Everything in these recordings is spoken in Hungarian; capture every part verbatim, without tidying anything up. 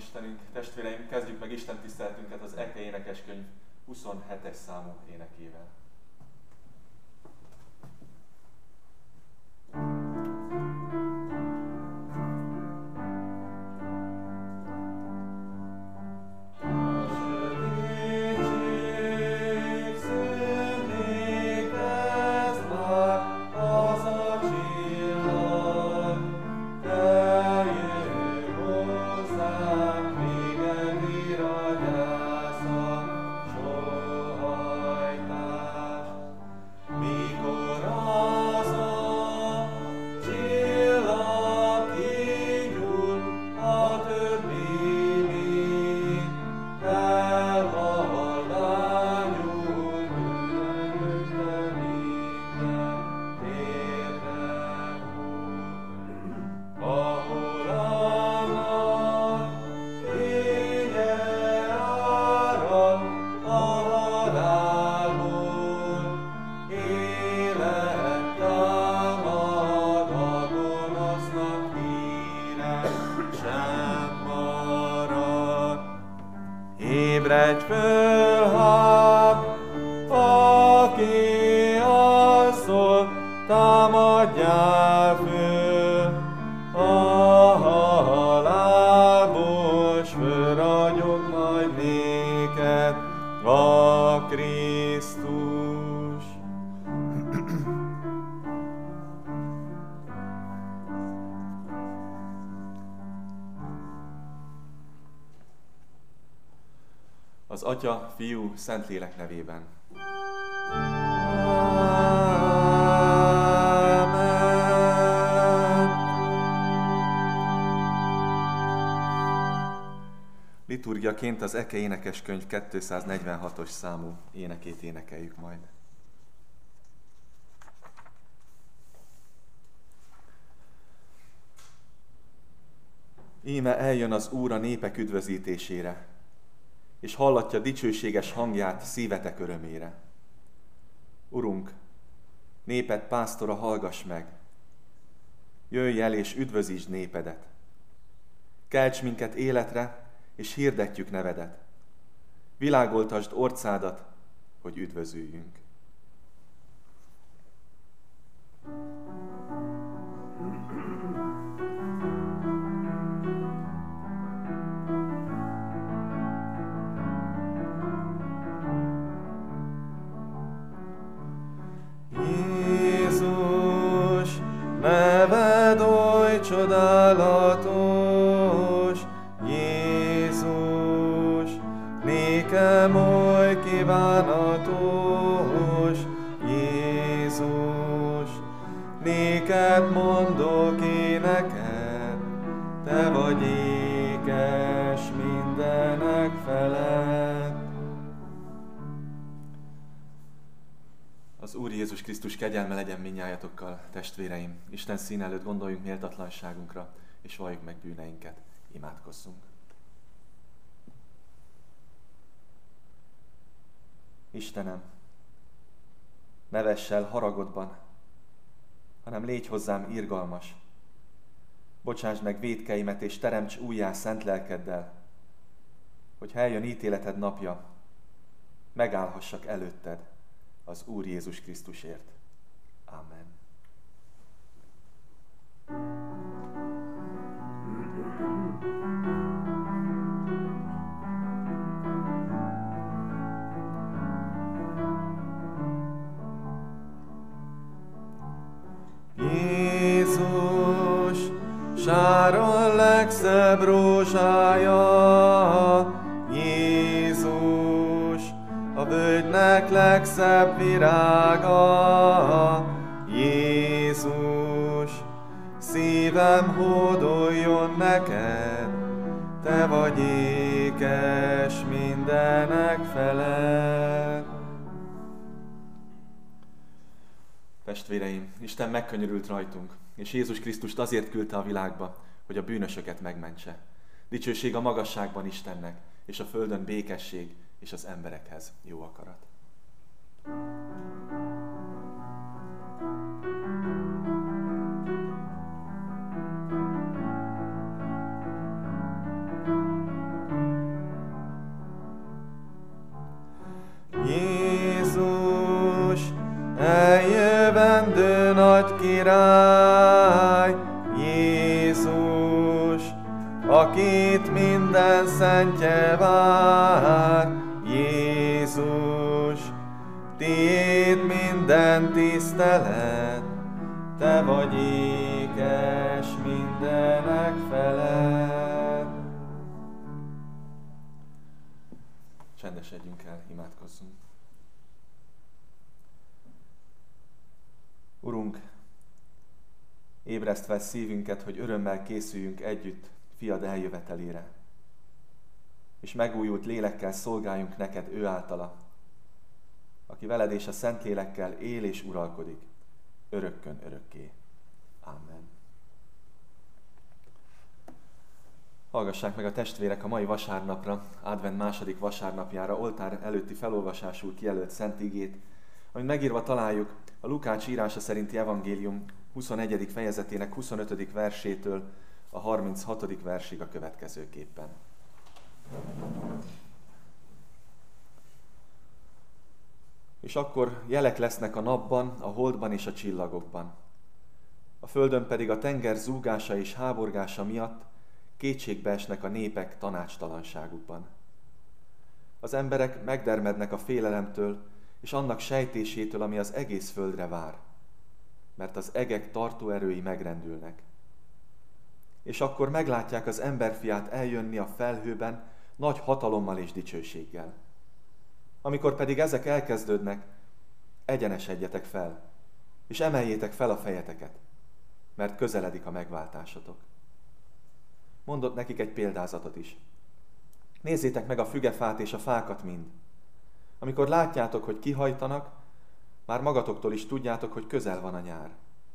Istenünk, testvéreim, kezdjük meg Isten tiszteletünket az Eke énekeskönyv huszonhetes számú énekével. Ébredj föl, hát, aki alszol, támadjál föl, a halálból, s fölragyog majd néked a Krisztus. Az Atya, Fiú, Szentlélek nevében. Amen. Liturgiaként az Eke énekeskönyv kétszáznegyvenhatos számú énekét énekeljük majd. Íme eljön az Úr a népek üdvözítésére, és hallatja dicsőséges hangját szívetek örömére. Urunk, néped pásztora, hallgass meg! Jöjj el és üdvözítsd népedet! Kelts minket életre, és hirdetjük nevedet! Világoltasd orcádat, hogy üdvözüljünk! Neved oly csodálatos, Jézus, nékem oly kívánatos, Jézus, néked mondok éneket, te vagy ékes mindenek felett. Az Úr Jézus Krisztus kegyelme legyen mindnyájatokkal, testvéreim! Isten szín előtt gondoljunk méltatlanságunkra, és valljuk meg bűneinket. Imádkozzunk! Istenem, ne vess el haragodban, hanem légy hozzám irgalmas. Bocsásd meg vétkeimet, és teremts újjá szent lelkeddel, hogy eljön ítéleted napja, megállhassak előtted az Úr Jézus Krisztusért. Amen. Jézus, Sáron legszebb rózsája, Jézus, a völgynek legszebb virága, Jézus, szívem hódoljon neked, te vagy ékes mindenek felett. Testvéreim, Isten megkönyörült rajtunk, és Jézus Krisztust azért küldte a világba, hogy a bűnösöket megmentse. Dicsőség a magasságban Istennek, és a földön békesség, és az emberekhez jó akarat. nagy király, Jézus, akit minden szentje vár, Jézus, tiéd minden tisztelet, te vagy ékes mindenek felett. Csendesedjünk el, imádkozzunk. Urunk, ébreszt fel szívünket, hogy örömmel készüljünk együtt fiad eljövetelére, és megújult lélekkel szolgáljunk neked ő általa, aki veled és a Szentlélekkel él és uralkodik, örökkön örökké. Amen. Hallgassák meg a testvérek a mai vasárnapra, advent második vasárnapjára, oltár előtti felolvasásul kijelölt szent igét, amit megírva találjuk a Lukács írása szerinti evangélium huszonegyedik fejezetének huszonötödik versétől a harminchatodik versig a következőképpen. És akkor jelek lesznek a napban, a holdban és a csillagokban. A földön pedig a tenger zúgása és háborgása miatt kétségbe esnek a népek tanácstalanságukban. Az emberek megdermednek a félelemtől és annak sejtésétől, ami az egész földre vár, mert az egek tartóerői megrendülnek. És akkor meglátják az emberfiát eljönni a felhőben nagy hatalommal és dicsőséggel. Amikor pedig ezek elkezdődnek, egyenesedjetek fel, és emeljétek fel a fejeteket, mert közeledik a megváltásotok. Mondott nekik egy példázatot is. Nézzétek meg a fügefát és a fákat mind. Amikor látjátok, hogy kihajtanak, már magatoktól is tudjátok, hogy közel van a nyár.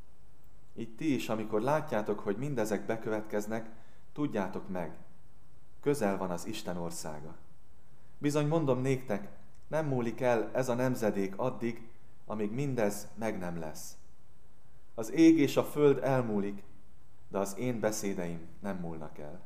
Így ti is, amikor látjátok, hogy mindezek bekövetkeznek, tudjátok meg, közel van az Isten országa. Bizony mondom néktek, nem múlik el ez a nemzedék addig, amíg mindez meg nem lesz. Az ég és a föld elmúlik, de az én beszédeim nem múlnak el.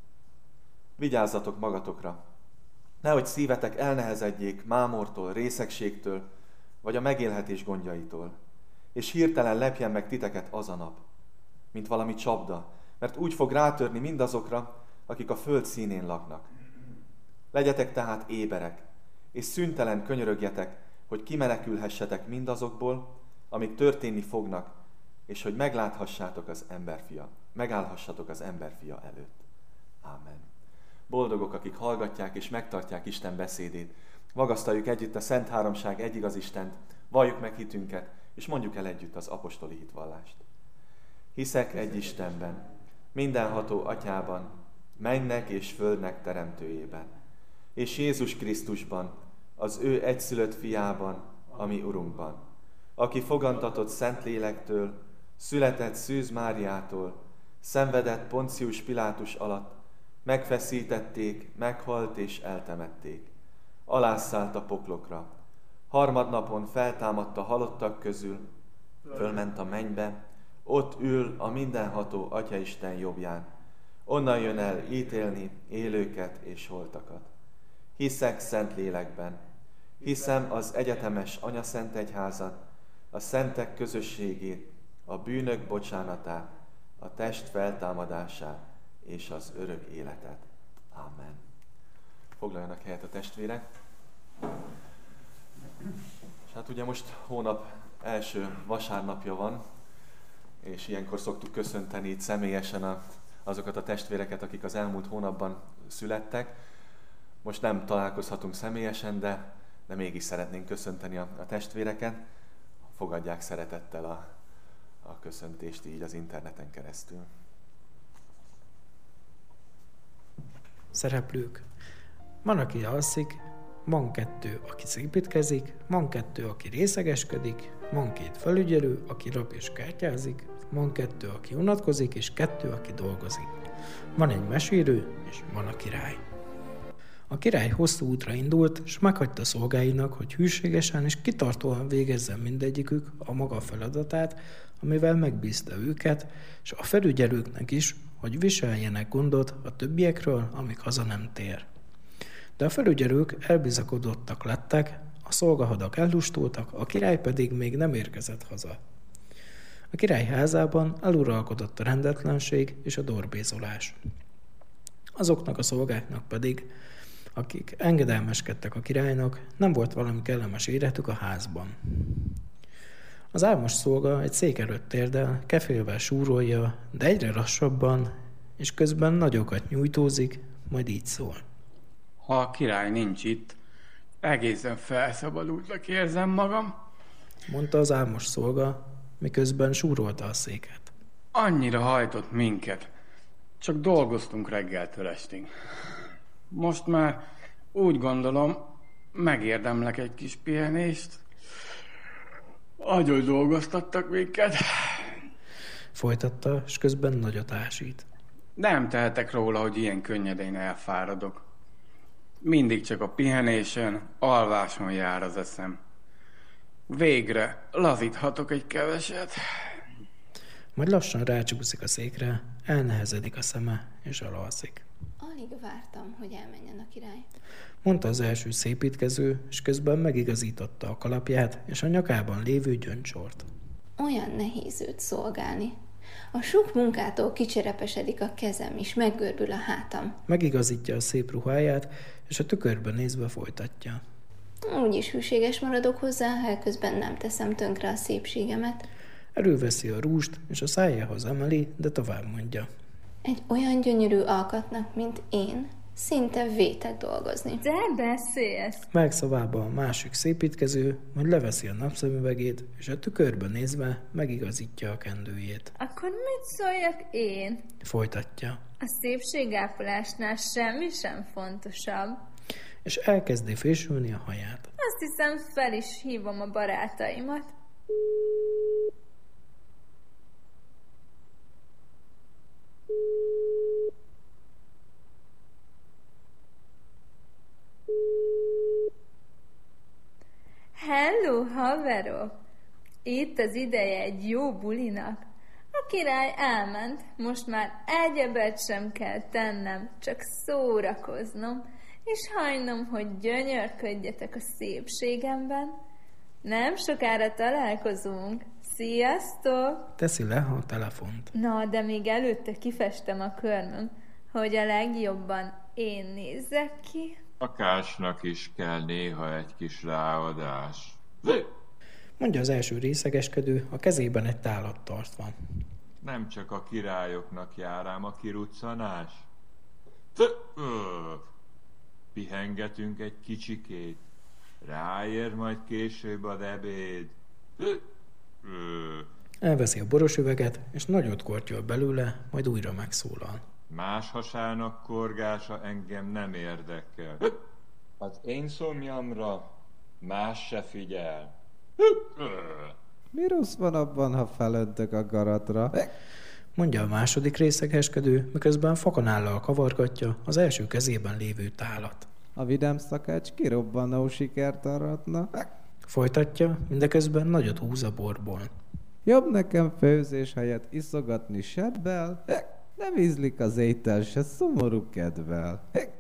Vigyázzatok magatokra, nehogy szívetek elnehezedjék mámortól, részegségtől, vagy a megélhetés gondjaitól, és hirtelen lepjen meg titeket az a nap, mint valami csapda, mert úgy fog rátörni mindazokra, akik a föld színén laknak. Legyetek tehát éberek, és szüntelen könyörögjetek, hogy kimenekülhessetek mindazokból, amik történni fognak, és hogy megláthassátok az emberfia, megállhassatok az emberfia előtt. Ámen. Boldogok, akik hallgatják és megtartják Isten beszédét. Magasztaljuk együtt a Szent Háromság egyigaz Istent, valljuk meg hitünket, és mondjuk el együtt az apostoli hitvallást. Hiszek egy Istenben, mindenható Atyában, mennek és földnek teremtőjében, és Jézus Krisztusban, az ő egyszülött fiában, ami Urunkban, aki fogantatott Szentlélektől, született Szűz Máriától, szenvedett Poncius Pilátus alatt, megfeszítették, meghalt és eltemették. Alászállt a poklokra. Harmadnapon feltámadt a halottak közül, fölment a mennybe, ott ül a mindenható Atyaisten jobbján. Onnan jön el ítélni élőket és holtakat. Hiszek Szentlélekben, hiszem az egyetemes Anyaszent Egyházat, a szentek közösségét, a bűnök bocsánatát, a test feltámadását és az örök életet. Amen. Foglaljanak helyet a testvérek. És hát ugye most hónap első vasárnapja van, és ilyenkor szoktuk köszönteni itt személyesen a, azokat a testvéreket, akik az elmúlt hónapban születtek. Most nem találkozhatunk személyesen, de, de mégis szeretnénk köszönteni a, a testvéreket. Fogadják szeretettel a, a köszöntést így az interneten keresztül. Szereplők. Van, aki alszik, van kettő, aki szépítkezik, van kettő, aki részegeskedik, van két felügyelő, aki rap és kártyázik, van kettő, aki unatkozik, és kettő, aki dolgozik. Van egy mesélő, és van a király. A király hosszú útra indult, és meghagyta szolgáinak, hogy hűségesen és kitartóan végezzen mindegyikük a maga feladatát, amivel megbízta őket, és a felügyelőknek is, hogy viseljenek gondot a többiekről, amíg haza nem tér. De a felügyelők elbizakodottak lettek, a szolgahadak ellustultak, a király pedig még nem érkezett haza. A király házában eluralkodott a rendetlenség és a dorbézolás. Azoknak a szolgáknak pedig, akik engedelmeskedtek a királynak, nem volt valami kellemes életük a házban. Az álmos szolga egy szék előtt térdel, kefélvel súrolja, de egyre lassabban, és közben nagyokat nyújtózik, majd így szól. Ha a király nincs itt, egészen felszabadultnak érzem magam. Mondta az álmos szolga, miközben súrolta a széket. Annyira hajtott minket. Csak dolgoztunk reggeltől estig. Most már úgy gondolom, megérdemlek egy kis pihenést. Agyon dolgoztattak minket. Folytatta, és közben nagyot ásít. Nem tehetek róla, hogy ilyen könnyedén elfáradok. Mindig csak a pihenésen, alváson jár az eszem. Végre lazíthatok egy keveset. Majd lassan rácsúszik a székre, elnehezedik a szeme, és alalszik. Alig vártam, hogy elmenjen a király. Mondta az első szépítkező, és közben megigazította a kalapját és a nyakában lévő gyöngycsort. Olyan nehéz őt szolgálni. A sok munkától kicserepesedik a kezem, és meggörbül a hátam. Megigazítja a szép ruháját, és a tükörben nézve folytatja. Úgyis hűséges maradok hozzá, ha közben nem teszem tönkre a szépségemet. Előveszi a rúst, és a szájához emeli, de tovább mondja. Egy olyan gyönyörű alkatnak, mint én, szinte vétek dolgozni. De beszélsz! Megszavába a másik szépítkező, majd leveszi a napszemüvegét, és a tükörben nézve megigazítja a kendőjét. Akkor mit szóljak én? Folytatja. A szépségápolásnál semmi sem fontosabb. És elkezdi fésülni a haját. Azt hiszem, fel is hívom a barátaimat. Hello, haverok! Itt az ideje egy jó bulinak. A király elment, most már egyebet sem kell tennem, csak szórakoznom, és hagynom, hogy gyönyörködjetek a szépségemben. Nem sokára találkozunk. Sziasztok! Teszi le a telefont. Na, de még előtte kifestem a körmöm, hogy a legjobban én nézzek ki. Akásnak is kell néha egy kis ráadás. Mondja az első részegeskedő, a kezében egy tálat tartva. Nem csak a királyoknak jár ám a kiruccanás. Pihengetünk egy kicsikét. Ráér majd később az ebéd. Elveszi a boros üveget, és nagyot kortyol belőle, majd újra megszólal. Más hasának korgása engem nem érdekel. Az én szomjamra más se figyel. Mi rossz van abban, ha felöntök a garatra? Mondja a második részegeskedő, miközben fakonállal kavargatja az első kezében lévő tálat. A vidám szakács kirobbanó sikert aratna. Folytatja, mindeközben nagyot húz a borból. Jobb nekem főzés helyett iszogatni sebbel, nem ízlik az étel se szomorú kedvel.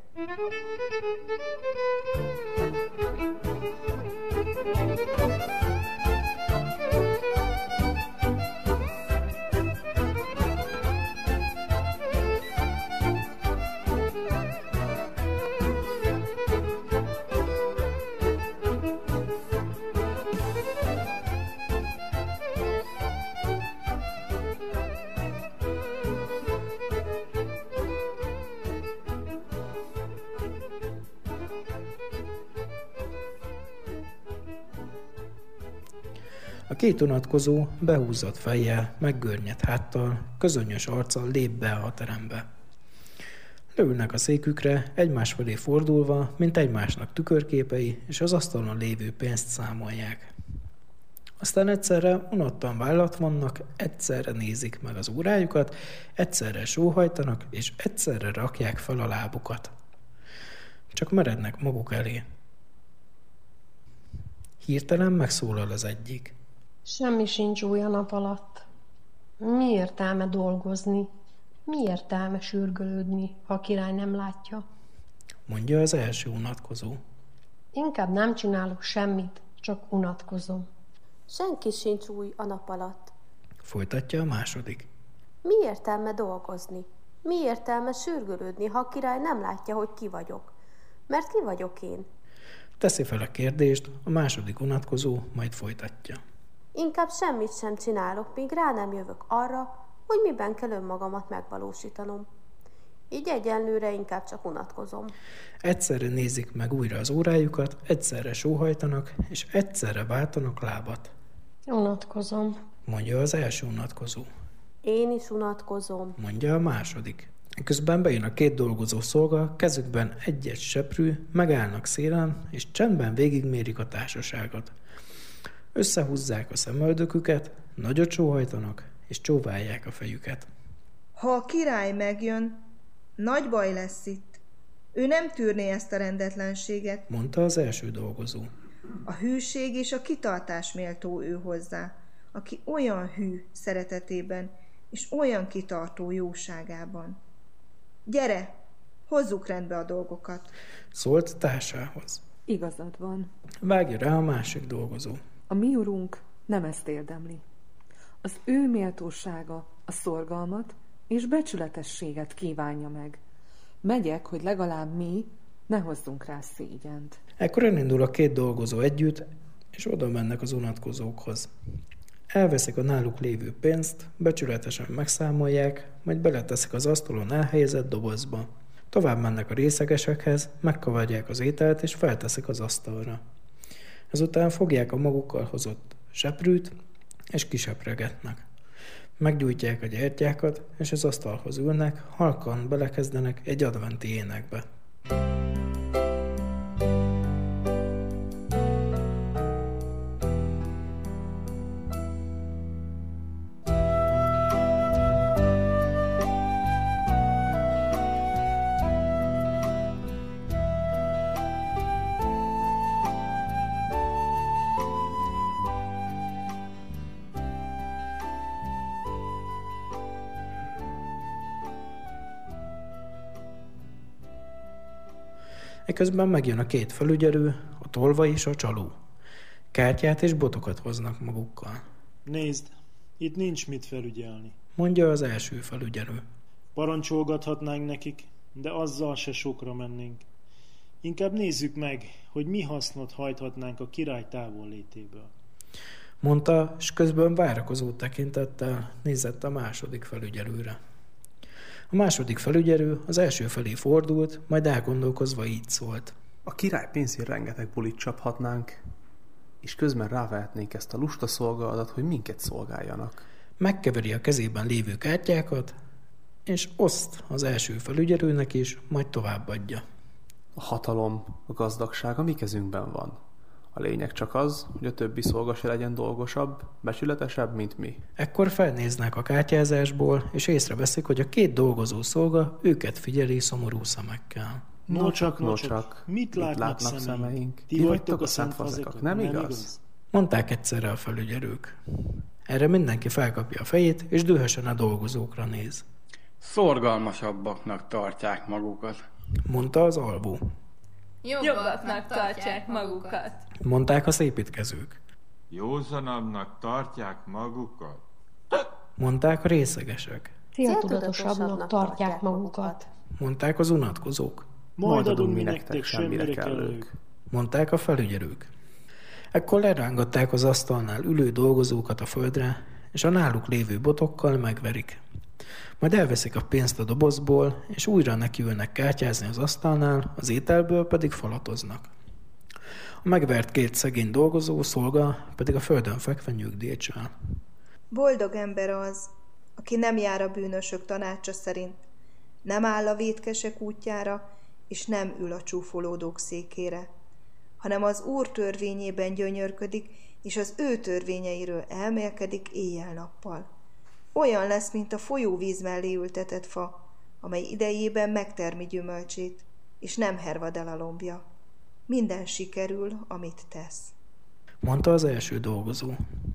A két unatkozó behúzott fejjel, meggörnyedt háttal, közönyös arccal lép be a terembe. Leülnek a székükre, egymás felé fordulva, mint egymásnak tükörképei, és az asztalon lévő pénzt számolják. Aztán egyszerre unottan vállat vannak, egyszerre nézik meg az órájukat, egyszerre sóhajtanak, és egyszerre rakják fel a lábukat. Csak merednek maguk elé. Hirtelen megszólal az egyik. Semmi sincs új a nap alatt. Mi értelme dolgozni? Mi értelme sürgölődni, ha a király nem látja? Mondja az első unatkozó. Inkább nem csinálok semmit, csak unatkozom. Senki sincs új a nap alatt. Folytatja a második. Mi értelme dolgozni? Mi értelme sürgölődni, ha a király nem látja, hogy ki vagyok? Mert ki vagyok én? Teszi fel a kérdést, a második unatkozó majd folytatja. Inkább semmit sem csinálok, míg rá nem jövök arra, hogy miben kell önmagamat megvalósítanom. Így egyenlőre inkább csak unatkozom. Egyszerre nézik meg újra az órájukat, egyszerre sóhajtanak, és egyszerre váltanak lábat. Unatkozom. Mondja az első unatkozó. Én is unatkozom. Mondja a második. Közben bejön a két dolgozó szolga, kezükben egy-egy seprű, megállnak szélen, és csendben végigmérik a társaságot. Összehúzzák a szemöldöküket, nagyot sóhajtanak, és csóválják a fejüket. Ha a király megjön, nagy baj lesz itt. Ő nem tűrné ezt a rendetlenséget. Mondta az első dolgozó. A hűség és a kitartás méltó ő hozzá, aki olyan hű szeretetében, és olyan kitartó jóságában. Gyere, hozzuk rendbe a dolgokat. Szólt társához. Igazad van. Vágja rá a másik dolgozó. A mi urunk nem ezt érdemli. Az ő méltósága a szorgalmat és becsületességet kívánja meg. Megyek, hogy legalább mi ne hozzunk rá szégyent. Ekkor elindul a két dolgozó együtt, és oda mennek az unatkozókhoz. Elveszik a náluk lévő pénzt, becsületesen megszámolják, majd beleteszik az asztalon elhelyezett dobozba. Tovább mennek a részegesekhez, megkavarják az ételt és felteszik az asztalra. Ezután fogják a magukkal hozott seprűt, és kisepregetnek. Meggyújtják a gyertyákat, és az asztalhoz ülnek, halkan belekezdenek egy adventi énekbe. Eközben megjön a két felügyelő, a tolvaj és a csaló. Kártyát és botokat hoznak magukkal. Nézd, itt nincs mit felügyelni. Mondja az első felügyelő. Parancsolgathatnánk nekik, de azzal se sokra mennénk. Inkább nézzük meg, hogy mi hasznot hajthatnánk a király távollétéből. Mondta, s közben várakozó tekintettel nézett a második felügyelőre. A második felügyelő az első felé fordult, majd elgondolkozva így szólt. A király pénzért rengeteg bulit csaphatnánk, és közben rávehetnénk ezt a lusta szolgálatot, hogy minket szolgáljanak. Megkeveri a kezében lévő kártyákat, és oszt az első felügyelőnek is, majd továbbadja. A hatalom, a gazdagság a mi kezünkben van. A lényeg csak az, hogy a többi szolga se legyen dolgosabb, becsületesebb, mint mi. Ekkor felnéznek a kártyázásból, és észreveszik, hogy a két dolgozó szolga őket figyeli szomorú szemekkel. No csak, no csak, mit, mit látnak, látnak szemeink? szemeink? Ti vagytok a szent fazekak, nem, nem igaz? igaz? Mondták egyszerre a felügyelők. Erre mindenki felkapja a fejét, és dühösen a dolgozókra néz. Szorgalmasabbaknak tartják magukat. Mondta az alvó. Jobbaknak tartják magukat. Mondták a szépítkezők. Józanabbnak tartják magukat. Mondták a részegesek. Céltudatosabbnak tartják magukat. Mondták az unatkozók. Majd adunk mi nektek, semmire kellők. Mondták a felügyelők. Ekkor lerángatták az asztalnál ülő dolgozókat a földre, és a náluk lévő botokkal megverik. Majd elveszik a pénzt a dobozból, és újra nekiülnek kártyázni az asztalnál, az ételből pedig falatoznak. A megvert két szegény dolgozó szolga pedig a földön fekve nyugdíjcsál. Boldog ember az, aki nem jár a bűnösök tanácsa szerint, nem áll a vétkesek útjára, és nem ül a csúfolódók székére, hanem az Úr törvényében gyönyörködik, és az ő törvényeiről elmélkedik éjjel-nappal. Olyan lesz, mint a folyóvíz mellé ültetett fa, amely idejében megtermi gyümölcsét, és nem hervad el a lombja. Minden sikerül, amit tesz. Mondta az első dolgozó.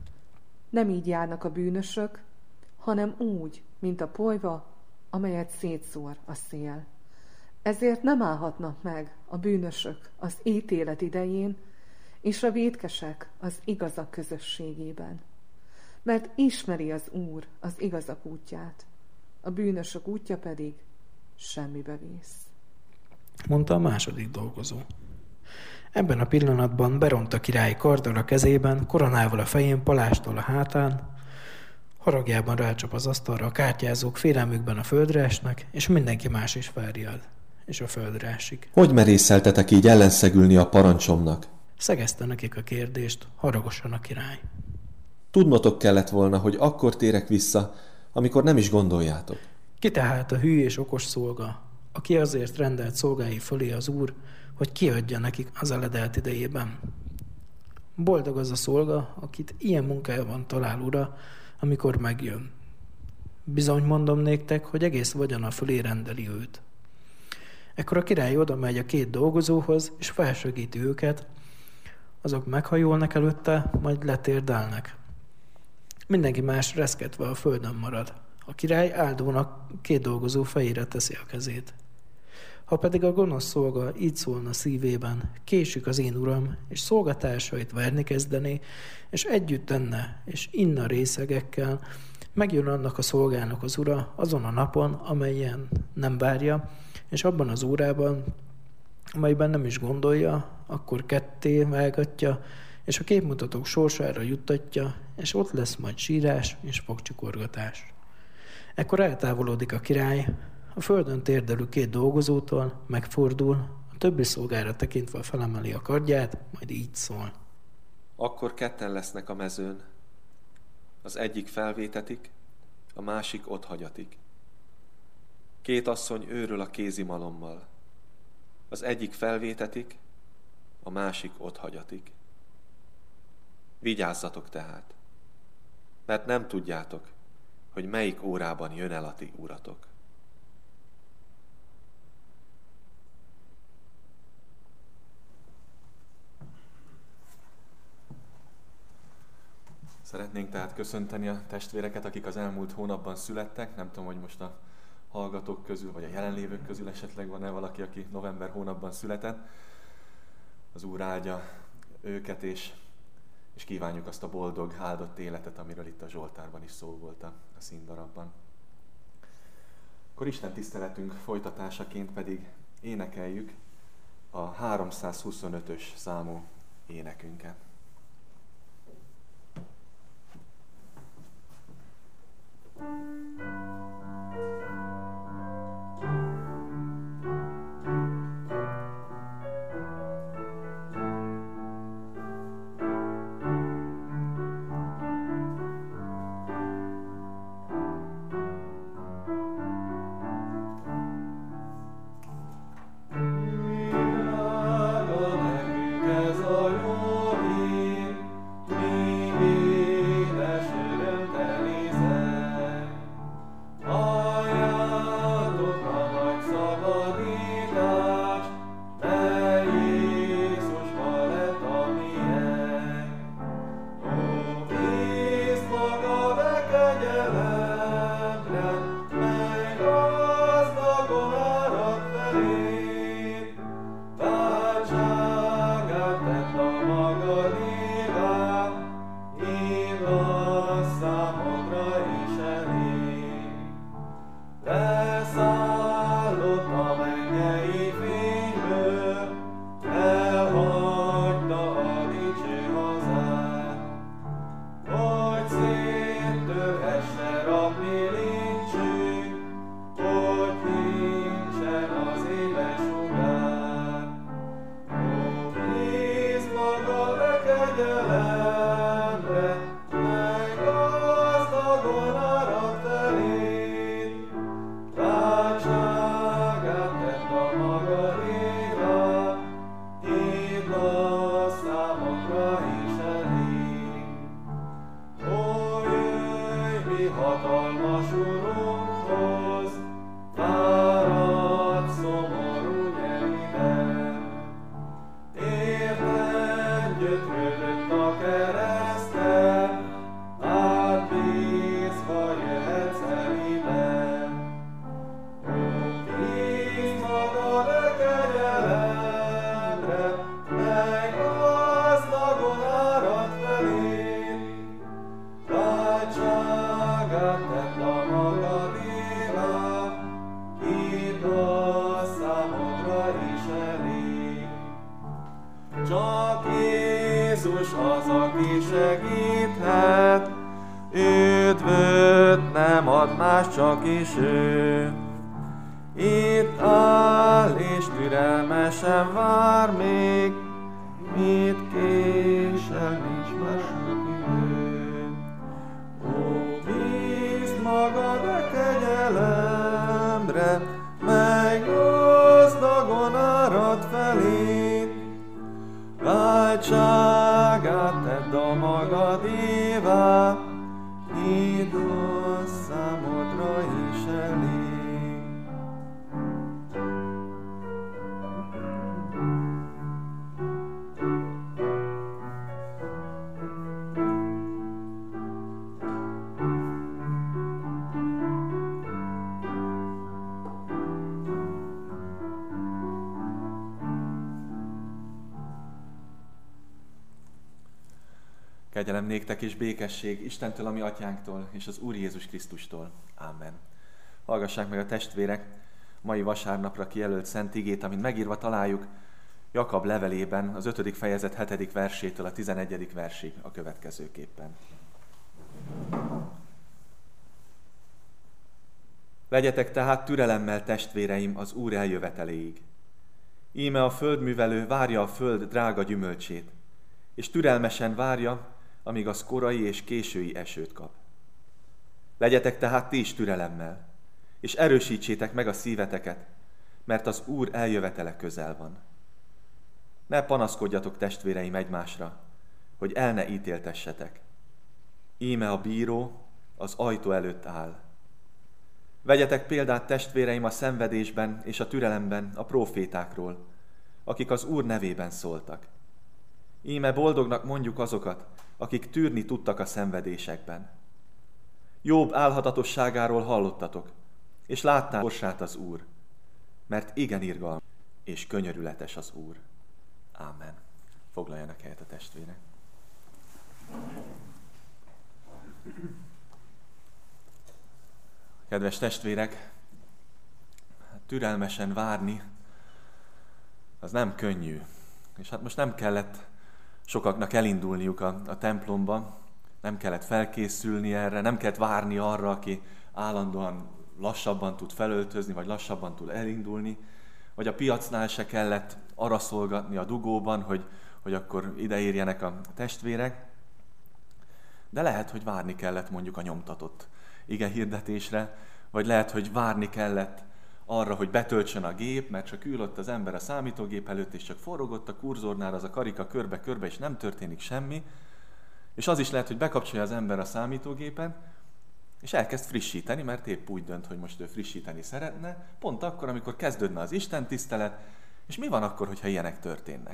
Nem így járnak a bűnösök, hanem úgy, mint a polyva, amelyet szétszór a szél. Ezért nem állhatnak meg a bűnösök az ítélet idején, és a vétkesek az igazak közösségében. mert ismeri az Úr az igazak útját, a bűnösök útja pedig semmibe vész. Mondta a második dolgozó. Ebben a pillanatban beront a király karddal a kezében, koronával a fején, palástól a hátán, haragjában rácsap az asztalra, a kártyázók félelmükben a földre esnek, és mindenki más is felriad, és a földre esik. Hogy merészeltetek így ellenszegülni a parancsomnak? Szegezte nekik a kérdést, haragosan a király. Tudnotok kellett volna, hogy akkor térek vissza, amikor nem is gondoljátok. Ki tehát a hű és okos szolga, aki azért rendelt szolgái fölé az Úr, hogy kiadja nekik az eledelt idejében? Boldog az a szolga, akit ilyen munkájában talál ura, amikor megjön. Bizony mondom néktek, hogy egész vagyona fölé rendeli őt. Ekkor a király oda megy a két dolgozóhoz, és felsegíti őket, azok meghajolnak előtte, majd letérdelnek. Mindenki más reszketve a földön marad. A király áldónak két dolgozó fejére teszi a kezét. Ha pedig a gonosz szolga így szólna szívében, késik az én uram, és szolgatársait verni kezdené, és együtt tenne, és inna részegekkel, megjön annak a szolgának az ura azon a napon, amelyen nem várja, és abban az órában, amelyben nem is gondolja, akkor ketté vágatja, és a képmutatók sorsára juttatja, és ott lesz majd sírás és fogcsikorgatás. Ekkor eltávolodik a király, a földön térdelő két dolgozótól, megfordul, a többi szolgára tekintve felemeli a kardját, majd így szól. Akkor ketten lesznek a mezőn. Az egyik felvétetik, a másik otthagyatik. Két asszony őrül a kézimalommal. Az egyik felvétetik, a másik otthagyatik. Vigyázzatok tehát, mert nem tudjátok, hogy melyik órában jön el a ti uratok. Szeretnénk tehát köszönteni a testvéreket, akik az elmúlt hónapban születtek. Nem tudom, hogy most a hallgatók közül, vagy a jelenlévők közül esetleg van-e valaki, aki november hónapban született. Az Úr áldja őket, és, és kívánjuk azt a boldog, áldott életet, amiről itt a Zsoltárban is szó volt a, a színdarabban. Akkor Isten tiszteletünk folytatásaként pedig énekeljük a háromszázhuszonötös számú énekünket. Bye. aki segíthet, üdvöt nem ad más, csak is ő. Itt áll és türelmesen vár még, mit késel, nincs más idő. Ó, bízd magad a kegyelemre, mely gazdagon árad felé. Váltságát tedd a magadévá, hidd, az számodra is elég. Kegyelem néktek és békesség Istentől, a mi atyánktól, és az Úr Jézus Krisztustól. Ámen. Hallgassák meg a testvérek mai vasárnapra kijelölt szent igét, amit megírva találjuk Jakab levelében, az ötödik fejezet hetedik versétől a tizenegyedik versig a következőképpen. Legyetek tehát türelemmel, testvéreim, az Úr eljöveteléig. Íme a földművelő várja a föld drága gyümölcsét, és türelmesen várja, amíg az korai és késői esőt kap. Legyetek tehát ti is türelemmel, és erősítsétek meg a szíveteket, mert az Úr eljövetele közel van. Ne panaszkodjatok, testvéreim, egymásra, hogy el ne ítéltessetek. Íme a bíró az ajtó előtt áll. Vegyetek példát, testvéreim, a szenvedésben és a türelemben a prófétákról, akik az Úr nevében szóltak. Íme boldognak mondjuk azokat, akik tűrni tudtak a szenvedésekben. Jobb álhatatosságáról hallottatok, és látták sorsát az Úr, mert igen irgalmas és könyörületes az Úr. Ámen. Foglaljanak helyet a testvérek. Kedves testvérek, türelmesen várni, az nem könnyű. És hát most nem kellett sokaknak elindulniuk a, a templomba, nem kellett felkészülni erre, nem kellett várni arra, aki állandóan lassabban tud felöltözni, vagy lassabban tud elindulni, vagy a piacnál se kellett araszolgatni a dugóban, hogy, hogy akkor ide érjenek a testvérek. De lehet, hogy várni kellett mondjuk a nyomtatott ige hirdetésre, vagy lehet, hogy várni kellett arra, hogy betöltsön a gép, mert csak ül ott az ember a számítógép előtt, és csak forogott a kurzornál az a karika körbe-körbe, és nem történik semmi. És az is lehet, hogy bekapcsolja az ember a számítógépen, és elkezd frissíteni, mert épp úgy dönt, hogy most ő frissíteni szeretne, pont akkor, amikor kezdődne az istentisztelet, és mi van akkor, hogyha ilyenek történnek?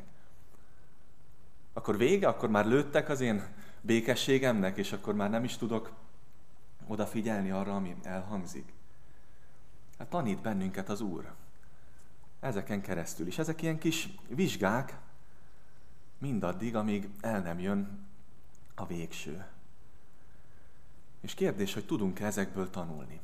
Akkor vége, akkor már lőttek az én békességemnek, és akkor már nem is tudok odafigyelni arra, ami elhangzik. Hát tanít bennünket az Úr. Ezeken keresztül is. Ezek ilyen kis vizsgák, mindaddig, amíg el nem jön a végső. És kérdés, hogy tudunk-e ezekből tanulni.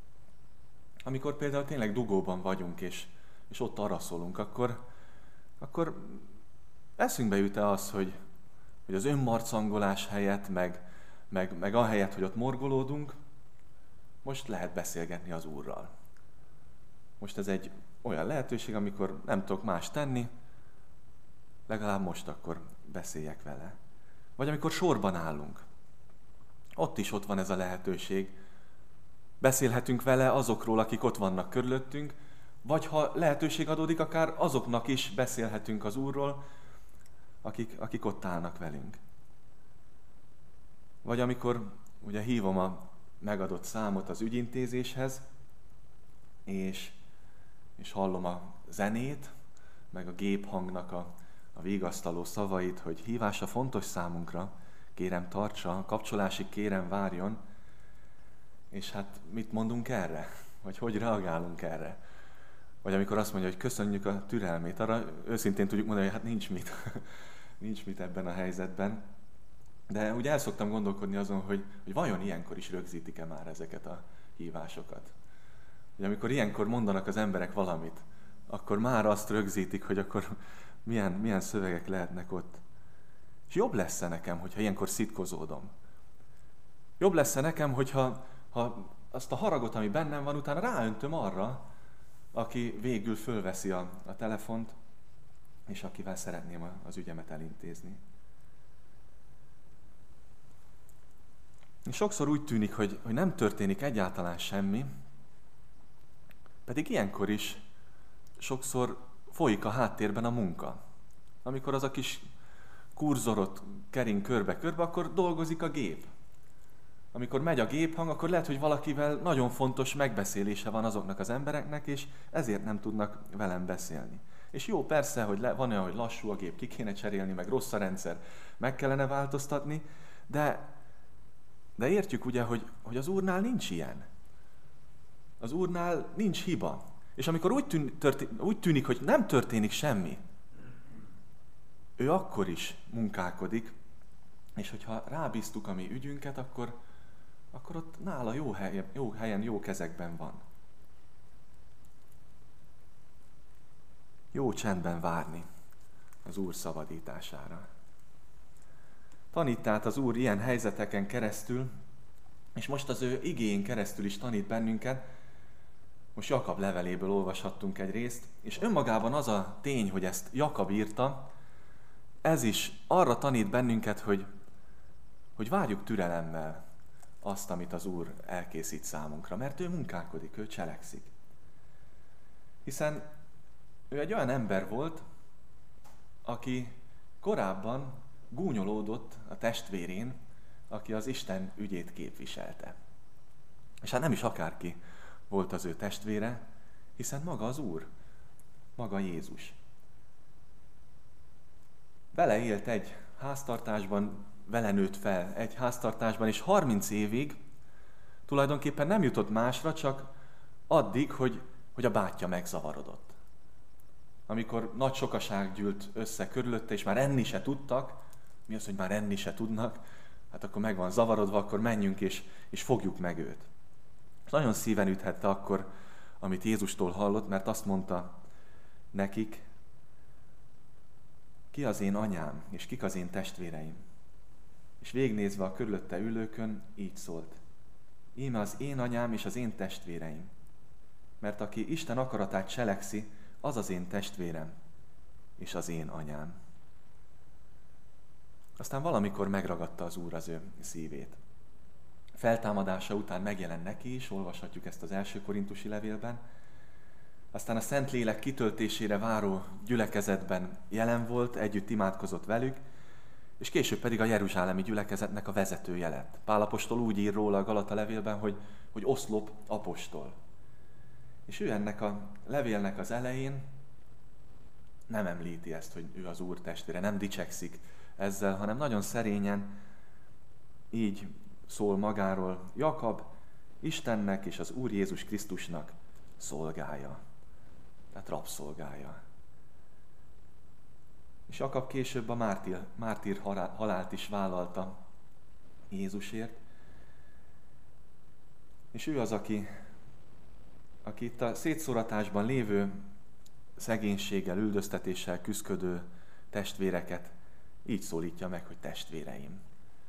Amikor például tényleg dugóban vagyunk, és, és ott araszolunk, akkor, akkor eszünkbe jut-e az, hogy, hogy az önmarcangolás helyett, meg, meg, meg ahelyett, hogy ott morgolódunk, most lehet beszélgetni az Úrral. Most ez egy olyan lehetőség, amikor nem tudok más tenni, legalább most akkor beszéljek vele. Vagy amikor sorban állunk. Ott is ott van ez a lehetőség. Beszélhetünk vele azokról, akik ott vannak körülöttünk, vagy ha lehetőség adódik, akár azoknak is beszélhetünk az Úrról, akik, akik ott állnak velünk. Vagy amikor ugye hívom a megadott számot az ügyintézéshez, és, és hallom a zenét, meg a géphangnak a, a vigasztaló szavait, hogy hívása fontos számunkra, kérem tartsa, kapcsolásig kérem várjon, és hát mit mondunk erre? Vagy hogy reagálunk erre? Vagy amikor azt mondja, hogy köszönjük a türelmét, arra őszintén tudjuk mondani, hogy hát nincs mit, nincs mit ebben a helyzetben. De úgy el szoktam gondolkodni azon, hogy, hogy vajon ilyenkor is rögzítik-e már ezeket a hívásokat. Hogy amikor ilyenkor mondanak az emberek valamit, akkor már azt rögzítik, hogy akkor milyen, milyen szövegek lehetnek ott. És jobb lesz-e nekem, hogyha ilyenkor szitkozódom? Jobb lesz-e nekem, hogyha ha azt a haragot, ami bennem van, utána ráöntöm arra, aki végül fölveszi a, a telefont, és akivel szeretném az ügyemet elintézni. Sokszor úgy tűnik, hogy, hogy nem történik egyáltalán semmi, pedig ilyenkor is sokszor folyik a háttérben a munka. Amikor az a kis kurzorot kering körbe-körbe, akkor dolgozik a gép. Amikor megy a géphang, akkor lehet, hogy valakivel nagyon fontos megbeszélése van azoknak az embereknek, és ezért nem tudnak velem beszélni. És jó, persze, hogy le, van olyan, hogy lassú a gép, ki kéne cserélni, meg rossz a rendszer, meg kellene változtatni, de, de értjük ugye, hogy, hogy az Úrnál nincs ilyen. Az Úrnál nincs hiba. És amikor úgy, tűn, történ, úgy tűnik, hogy nem történik semmi, ő akkor is munkálkodik, és hogyha rábíztuk a mi ügyünket, akkor, akkor ott nála jó helyen, jó helyen, jó kezekben van. Jó csendben várni az Úr szabadítására. Tanít tehát az Úr ilyen helyzeteken keresztül, és most az ő igéjén keresztül is tanít bennünket. Most Jakab leveléből olvashattunk egy részt, és önmagában az a tény, hogy ezt Jakab írta, ez is arra tanít bennünket, hogy, hogy várjuk türelemmel azt, amit az Úr elkészít számunkra, mert ő munkálkodik, ő cselekszik. Hiszen ő egy olyan ember volt, aki korábban gúnyolódott a testvérén, aki az Isten ügyét képviselte. És hát nem is akárki volt az ő testvére, hiszen maga az Úr, maga Jézus. Vele élt egy háztartásban, vele nőtt fel egy háztartásban, és harminc évig tulajdonképpen nem jutott másra, csak addig, hogy, hogy a bátyja megzavarodott. Amikor nagy sokaság gyűlt össze körülötte, és már enni se tudtak, mi az, hogy már enni se tudnak, hát akkor meg van zavarodva, akkor menjünk és, és fogjuk meg őt. És nagyon szíven üthette akkor, amit Jézustól hallott, mert azt mondta nekik, ki az én anyám, és kik az én testvéreim. És végignézve a körülötte ülőkön, így szólt. Íme az én anyám és az én testvéreim. Mert aki Isten akaratát cselekszi, az az én testvérem, és az én anyám. Aztán valamikor megragadta az Úr az ő szívét. Feltámadása után megjelent neki is, olvashatjuk ezt az első korintusi levélben. Aztán a Szentlélek kitöltésére váró gyülekezetben jelen volt, együtt imádkozott velük, és később pedig a jeruzsálemi gyülekezetnek a vezetője lett. Pál apostol úgy ír róla a Galata levélben, hogy, hogy oszlop apostol. És ő ennek a levélnek az elején nem említi ezt, hogy ő az Úr testvére, nem dicsekszik ezzel, hanem nagyon szerényen így szól magáról. Jakab Istennek és az Úr Jézus Krisztusnak szolgája, tehát rabszolgája. És Jakab később a mártír, mártír halált is vállalta Jézusért, és ő az, aki, aki itt a szétszóratásban lévő szegénységgel, üldöztetéssel küszködő testvéreket így szólítja meg, hogy testvéreim.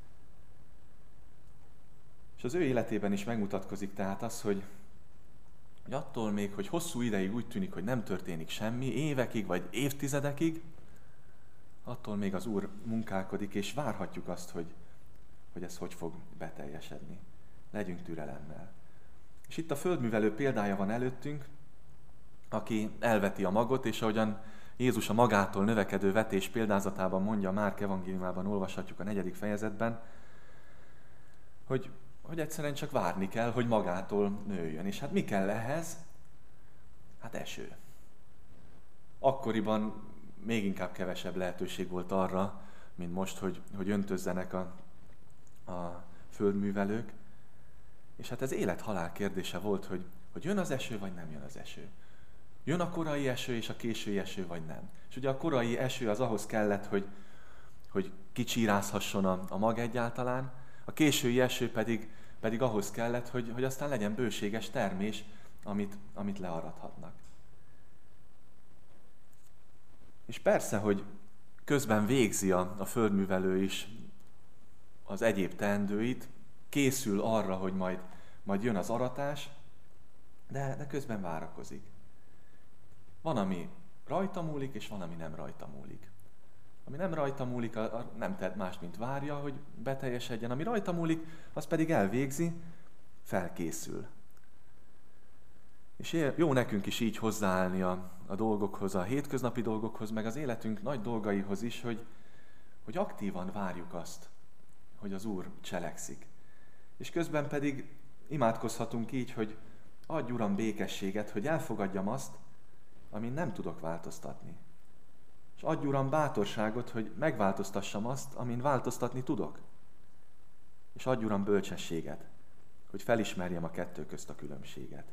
És az ő életében is megmutatkozik tehát az, hogy, hogy attól még, hogy hosszú ideig úgy tűnik, hogy nem történik semmi, évekig vagy évtizedekig, attól még az Úr munkálkodik, és várhatjuk azt, hogy, hogy ez hogy fog beteljesedni. Legyünk türelemmel. És itt a földművelő példája van előttünk, aki elveti a magot, és ahogyan Jézus a magától növekedő vetés példázatában mondja, a Márk evangéliumában olvashatjuk a negyedik fejezetben, hogy, hogy egyszerűen csak várni kell, hogy magától nőjön. És hát mi kell ehhez? Hát eső. Akkoriban még inkább kevesebb lehetőség volt arra, mint most, hogy, hogy öntözzenek a, a földművelők. És hát ez élet-halál kérdése volt, hogy, hogy jön az eső, vagy nem jön az eső. Jön a korai eső és a késői eső, vagy nem. És ugye a korai eső az ahhoz kellett, hogy, hogy kicsírázhasson a, a mag egyáltalán, a késői eső pedig, pedig ahhoz kellett, hogy, hogy aztán legyen bőséges termés, amit, amit learadhatnak. És persze, hogy közben végzi a, a földművelő is az egyéb teendőit, készül arra, hogy majd, majd jön az aratás, de, de közben várakozik. Van, ami rajta múlik, és van, ami nem rajta múlik. Ami nem rajta múlik, a, a nem tehet más, mint várja, hogy beteljesedjen. Ami rajta múlik, az pedig elvégzi, felkészül. És jó nekünk is így hozzáállni a, a dolgokhoz, a hétköznapi dolgokhoz, meg az életünk nagy dolgaihoz is, hogy, hogy aktívan várjuk azt, hogy az Úr cselekszik. És közben pedig imádkozhatunk így, hogy adj Uram békességet, hogy elfogadjam azt, amin nem tudok változtatni. És adj Uram bátorságot, hogy megváltoztassam azt, amin változtatni tudok. És adj Uram bölcsességet, hogy felismerjem a kettő közt a különbséget.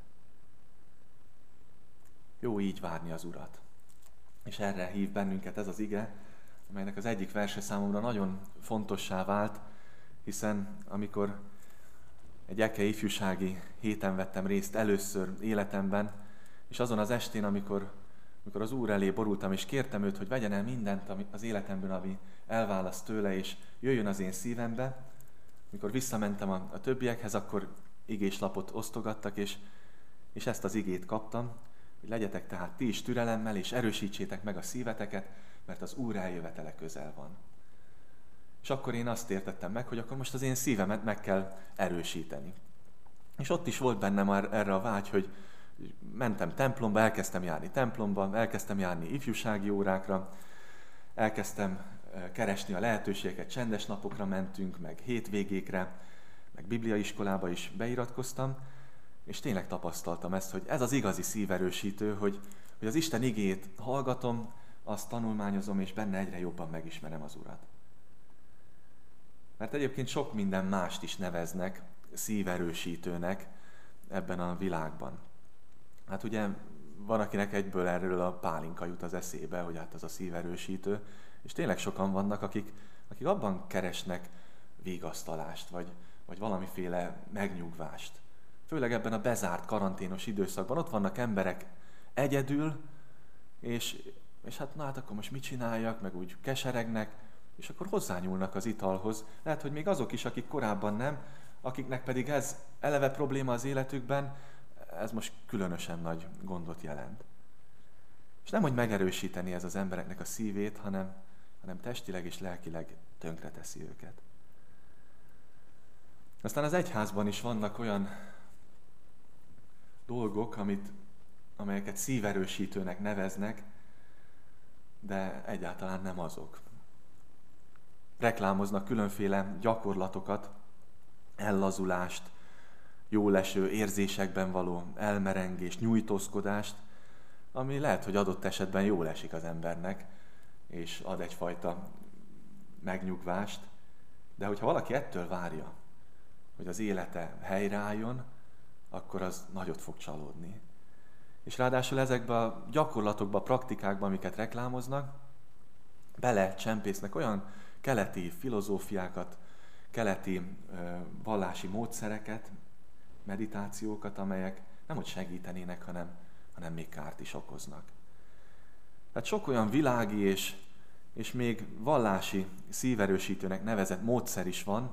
Jó így várni az Urat. És erre hív bennünket ez az ige, amelynek az egyik verse számomra nagyon fontossá vált, hiszen amikor egy eke ifjúsági héten vettem részt először életemben, és azon az estén, amikor, amikor az Úr elé borultam, és kértem őt, hogy vegyen el mindent az életemben, ami elválaszt tőle, és jöjjön az én szívembe, amikor visszamentem a, a többiekhez, akkor igéslapot osztogattak, és, és ezt az igét kaptam, hogy legyetek tehát ti is türelemmel, és erősítsétek meg a szíveteket, mert az Úr eljövetele közel van. És akkor én azt értettem meg, hogy akkor most az én szívemet meg kell erősíteni. És ott is volt bennem erre a vágy, hogy mentem templomba, elkezdtem járni templomba, elkezdtem járni ifjúsági órákra, elkezdtem keresni a lehetőségeket, csendes napokra mentünk, meg hétvégékre, meg bibliaiskolába is beiratkoztam, és tényleg tapasztaltam ezt, hogy ez az igazi szíverősítő, hogy, hogy az Isten igéjét hallgatom, azt tanulmányozom, és benne egyre jobban megismerem az Urat. Mert egyébként sok minden mást is neveznek szíverősítőnek ebben a világban. Hát ugye van, akinek egyből erről a pálinka jut az eszébe, hogy hát az a szíverősítő, és tényleg sokan vannak, akik, akik abban keresnek vigasztalást, vagy, vagy valamiféle megnyugvást. Főleg ebben a bezárt, karanténos időszakban ott vannak emberek egyedül, és, és hát na hát akkor most mit csináljak, meg úgy keseregnek, és akkor hozzányúlnak az italhoz. Lehet, hogy még azok is, akik korábban nem, akiknek pedig ez eleve probléma az életükben, ez most különösen nagy gondot jelent. És nem, hogy megerősíteni ez az embereknek a szívét, hanem, hanem testileg és lelkileg tönkreteszi őket. Aztán az egyházban is vannak olyan dolgok, amit, amelyeket szíverősítőnek neveznek, de egyáltalán nem azok. Reklámoznak különféle gyakorlatokat, ellazulást, jóleső érzésekben való elmerengést, nyújtózkodást, ami lehet, hogy adott esetben jól esik az embernek, és ad egyfajta megnyugvást, de hogyha valaki ettől várja, hogy az élete helyreálljon, akkor az nagyot fog csalódni. És ráadásul ezekbe a gyakorlatokba, praktikákba, amiket reklámoznak, bele csempésznek olyan keleti filozófiákat, keleti ö, vallási módszereket, meditációkat, amelyek nem hogy segítenének, hanem, hanem még kárt is okoznak. Tehát sok olyan világi és, és még vallási szíverősítőnek nevezett módszer is van,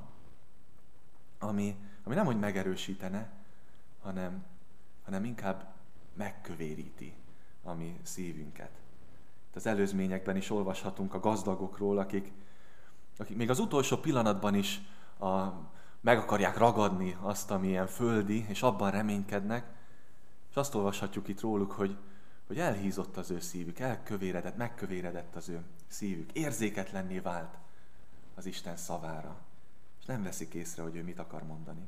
ami, ami nem hogy megerősítene, hanem, hanem inkább megkövéríti a mi szívünket. Az előzményekben is olvashatunk a gazdagokról, akik, akik még az utolsó pillanatban is a, meg akarják ragadni azt, ami ilyen földi, és abban reménykednek, és azt olvashatjuk itt róluk, hogy, hogy elhízott az ő szívük, elkövéredett, megkövéredett az ő szívük, érzéketlenné vált az Isten szavára, és nem veszik észre, hogy ő mit akar mondani.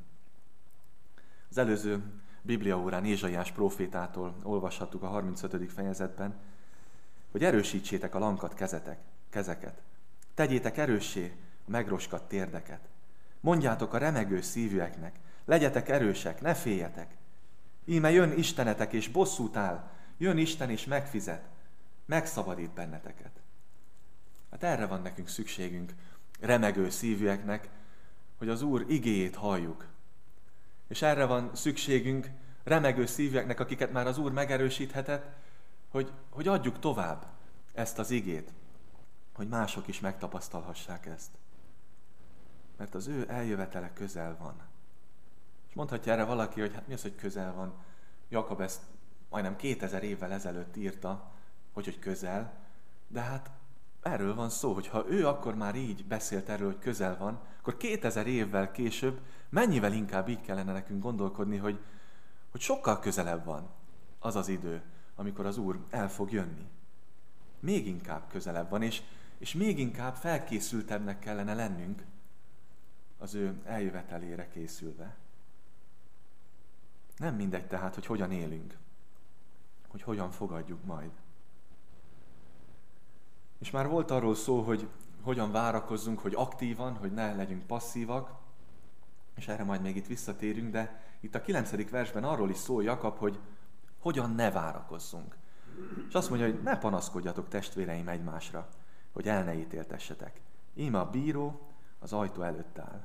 Az előző bibliaórán Ézsaiás prófétától olvashattuk a harmincötödik fejezetben, hogy erősítsétek a lankadt kezetek, kezeket, tegyétek erőssé a megroskadt térdeket, mondjátok a remegő szívűeknek, legyetek erősek, ne féljetek. Íme jön Istenetek és bosszút áll, jön Isten és megfizet, megszabadít benneteket. Hát erre van nekünk szükségünk, remegő szívűeknek, hogy az Úr igéjét halljuk. És erre van szükségünk remegő szívűeknek, akiket már az Úr megerősíthetett, hogy, hogy adjuk tovább ezt az igét. hogy mások is megtapasztalhassák ezt. Mert az ő eljövetele közel van. És mondhatja erre valaki, hogy hát mi az, hogy közel van? Jakab ezt majdnem kétezer évvel ezelőtt írta, hogy, hogy közel, de hát erről van szó, hogy ha ő akkor már így beszélt erről, hogy közel van, akkor kétezer évvel később mennyivel inkább így kellene nekünk gondolkodni, hogy, hogy sokkal közelebb van az az idő, amikor az Úr el fog jönni. Még inkább közelebb van, és, és még inkább felkészültebbnek kellene lennünk az ő eljövetelére készülve. Nem mindegy tehát, hogy hogyan élünk, hogy hogyan fogadjuk majd. És már volt arról szó, hogy hogyan várakozzunk, hogy aktívan, hogy ne legyünk passzívak, és erre majd még itt visszatérünk, de itt a kilencedik versben arról is szól Jakab, hogy hogyan ne várakozzunk. És azt mondja, hogy ne panaszkodjatok, testvéreim, egymásra, hogy el ne ítéltessetek. Íme a bíró az ajtó előtt áll.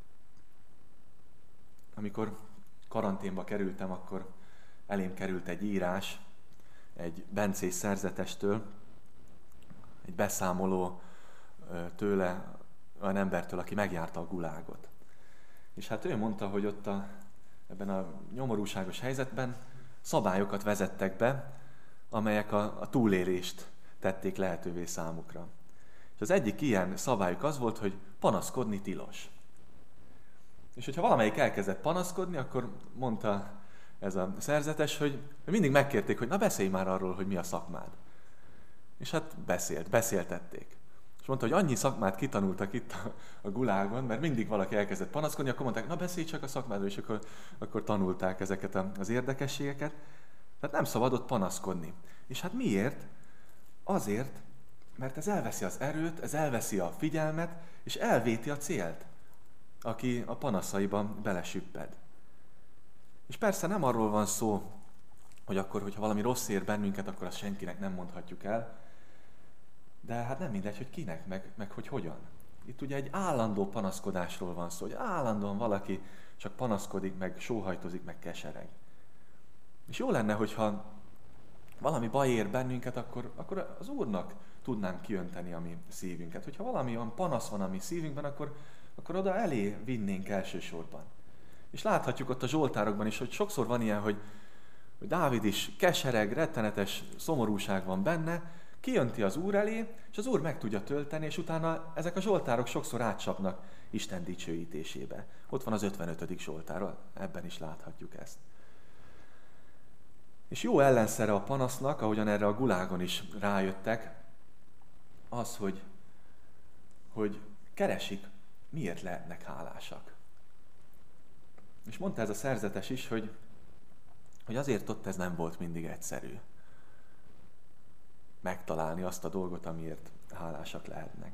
Amikor karanténba kerültem, akkor elém került egy írás egy bencés szerzetestől, egy beszámoló tőle, olyan embertől, aki megjárta a gulágot. És hát ő mondta, hogy ott a, ebben a nyomorúságos helyzetben szabályokat vezettek be, amelyek a, a túlélést tették lehetővé számukra. És az egyik ilyen szabályuk az volt, hogy panaszkodni tilos. És hogyha valamelyik elkezdett panaszkodni, akkor mondta ez a szerzetes, hogy mindig megkérték, hogy na beszélj már arról, hogy mi a szakmád. És hát beszélt, beszéltették. És mondta, hogy annyi szakmát kitanultak itt a, a gulágon, mert mindig valaki elkezdett panaszkodni, akkor mondták, na beszélj csak a szakmádról, és akkor, akkor tanulták ezeket az érdekességeket. Tehát nem szabad ott panaszkodni. És hát miért? Azért, mert ez elveszi az erőt, ez elveszi a figyelmet, és elvéti a célt, aki a panaszaiban belesüpped. És persze nem arról van szó, hogy akkor, hogyha valami rossz ér bennünket, akkor azt senkinek nem mondhatjuk el, de hát nem mindegy, hogy kinek, meg, meg hogy hogyan. Itt ugye egy állandó panaszkodásról van szó, hogy állandóan valaki csak panaszkodik, meg sóhajtozik, meg kesereg. És jó lenne, hogyha valami baj ér bennünket, akkor, akkor az Úrnak tudnánk kiönteni a mi szívünket. Hogyha valami olyan panasz van a mi szívünkben, akkor, akkor oda elé vinnénk elsősorban. És láthatjuk ott a Zsoltárokban is, hogy sokszor van ilyen, hogy, hogy Dávid is kesereg, rettenetes szomorúság van benne, kijönti az Úr elé, és az Úr meg tudja tölteni, és utána ezek a Zsoltárok sokszor átcsapnak Isten dicsőítésébe. Ott van az ötvenötödik Zsoltár, ebben is láthatjuk ezt. És jó ellenszere a panasznak, ahogyan erre a gulágon is rájöttek, az, hogy, hogy keresik, miért lehetnek hálásak. És mondta ez a szerzetes is, hogy, hogy azért ott ez nem volt mindig egyszerű megtalálni azt a dolgot, amiért hálásak lehetnek.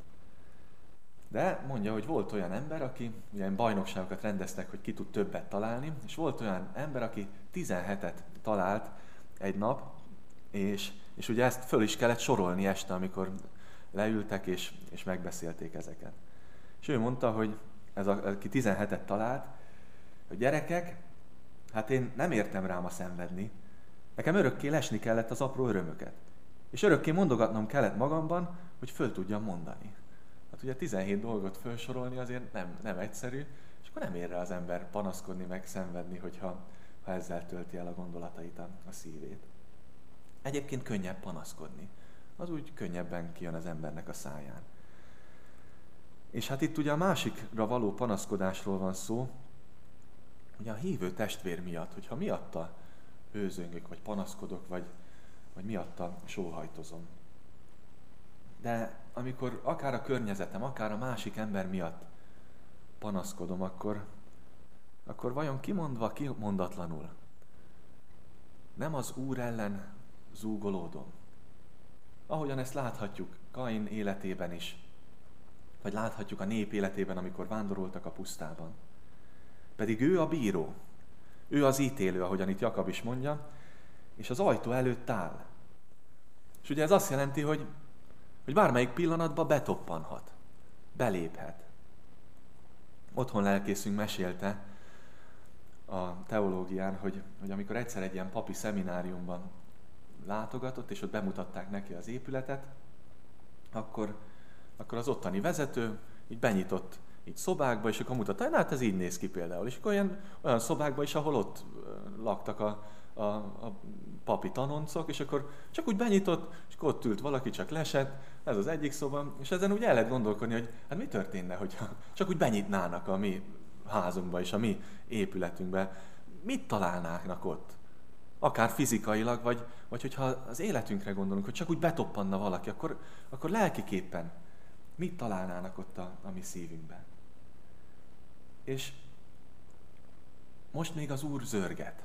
De mondja, hogy volt olyan ember, aki ilyen bajnokságokat rendeztek, hogy ki tud többet találni, és volt olyan ember, aki tizenhetet talált egy nap, és, és ugye ezt föl is kellett sorolni este, amikor leültek és, és megbeszélték ezeket. És ő mondta, hogy ez a, aki tizenhetet talált, hogy gyerekek, hát én nem értem rám a szenvedni, nekem örökké lesni kellett az apró örömöket. És örökké mondogatnom kellett magamban, hogy föl tudjam mondani. Hát ugye tizenhét dolgot felsorolni azért nem, nem egyszerű, és akkor nem ér rá az ember panaszkodni, meg szenvedni, hogyha ha ezzel tölti el a gondolatait, a, a szívét. Egyébként könnyebb panaszkodni. Az úgy könnyebben kijön az embernek a száján. És hát itt ugye a másikra való panaszkodásról van szó, ugye a hívő testvér miatt, hogyha miatta őzöngök, vagy panaszkodok, vagy, vagy miatta sóhajtozom. De amikor akár a környezetem, akár a másik ember miatt panaszkodom, akkor, akkor vajon kimondva, kimondatlanul nem az Úr ellen zúgolódom? Ahogyan ezt láthatjuk Kain életében is, vagy láthatjuk a nép életében, amikor vándoroltak a pusztában. Pedig ő a bíró, ő az ítélő, ahogyan itt Jakab is mondja, és az ajtó előtt áll. És ugye ez azt jelenti, hogy, hogy bármelyik pillanatban betoppanhat, beléphet. Otthon lelkészünk mesélte a teológián, hogy, hogy amikor egyszer egy ilyen papi szemináriumban látogatott, és ott bemutatták neki az épületet, akkor, akkor az ottani vezető így benyitott így szobákba, és akkor mutatta, hogy hát ez így néz ki például. És akkor olyan, olyan szobákba is, ahol ott laktak a, a, a papi tanoncok, és akkor csak úgy benyitott, és akkor ott ült valaki, csak lesett, ez az egyik szoba, és ezen úgy el lehet gondolkodni, hogy hát mi történne, hogyha csak úgy benyitnának a mi házunkba és a mi épületünkbe. Mit találnának ott? Akár fizikailag, vagy, vagy hogyha az életünkre gondolunk, hogy csak úgy betoppanna valaki, akkor, akkor lelkiképpen mit találnának ott a, a mi szívünkben? És most még az Úr zörget.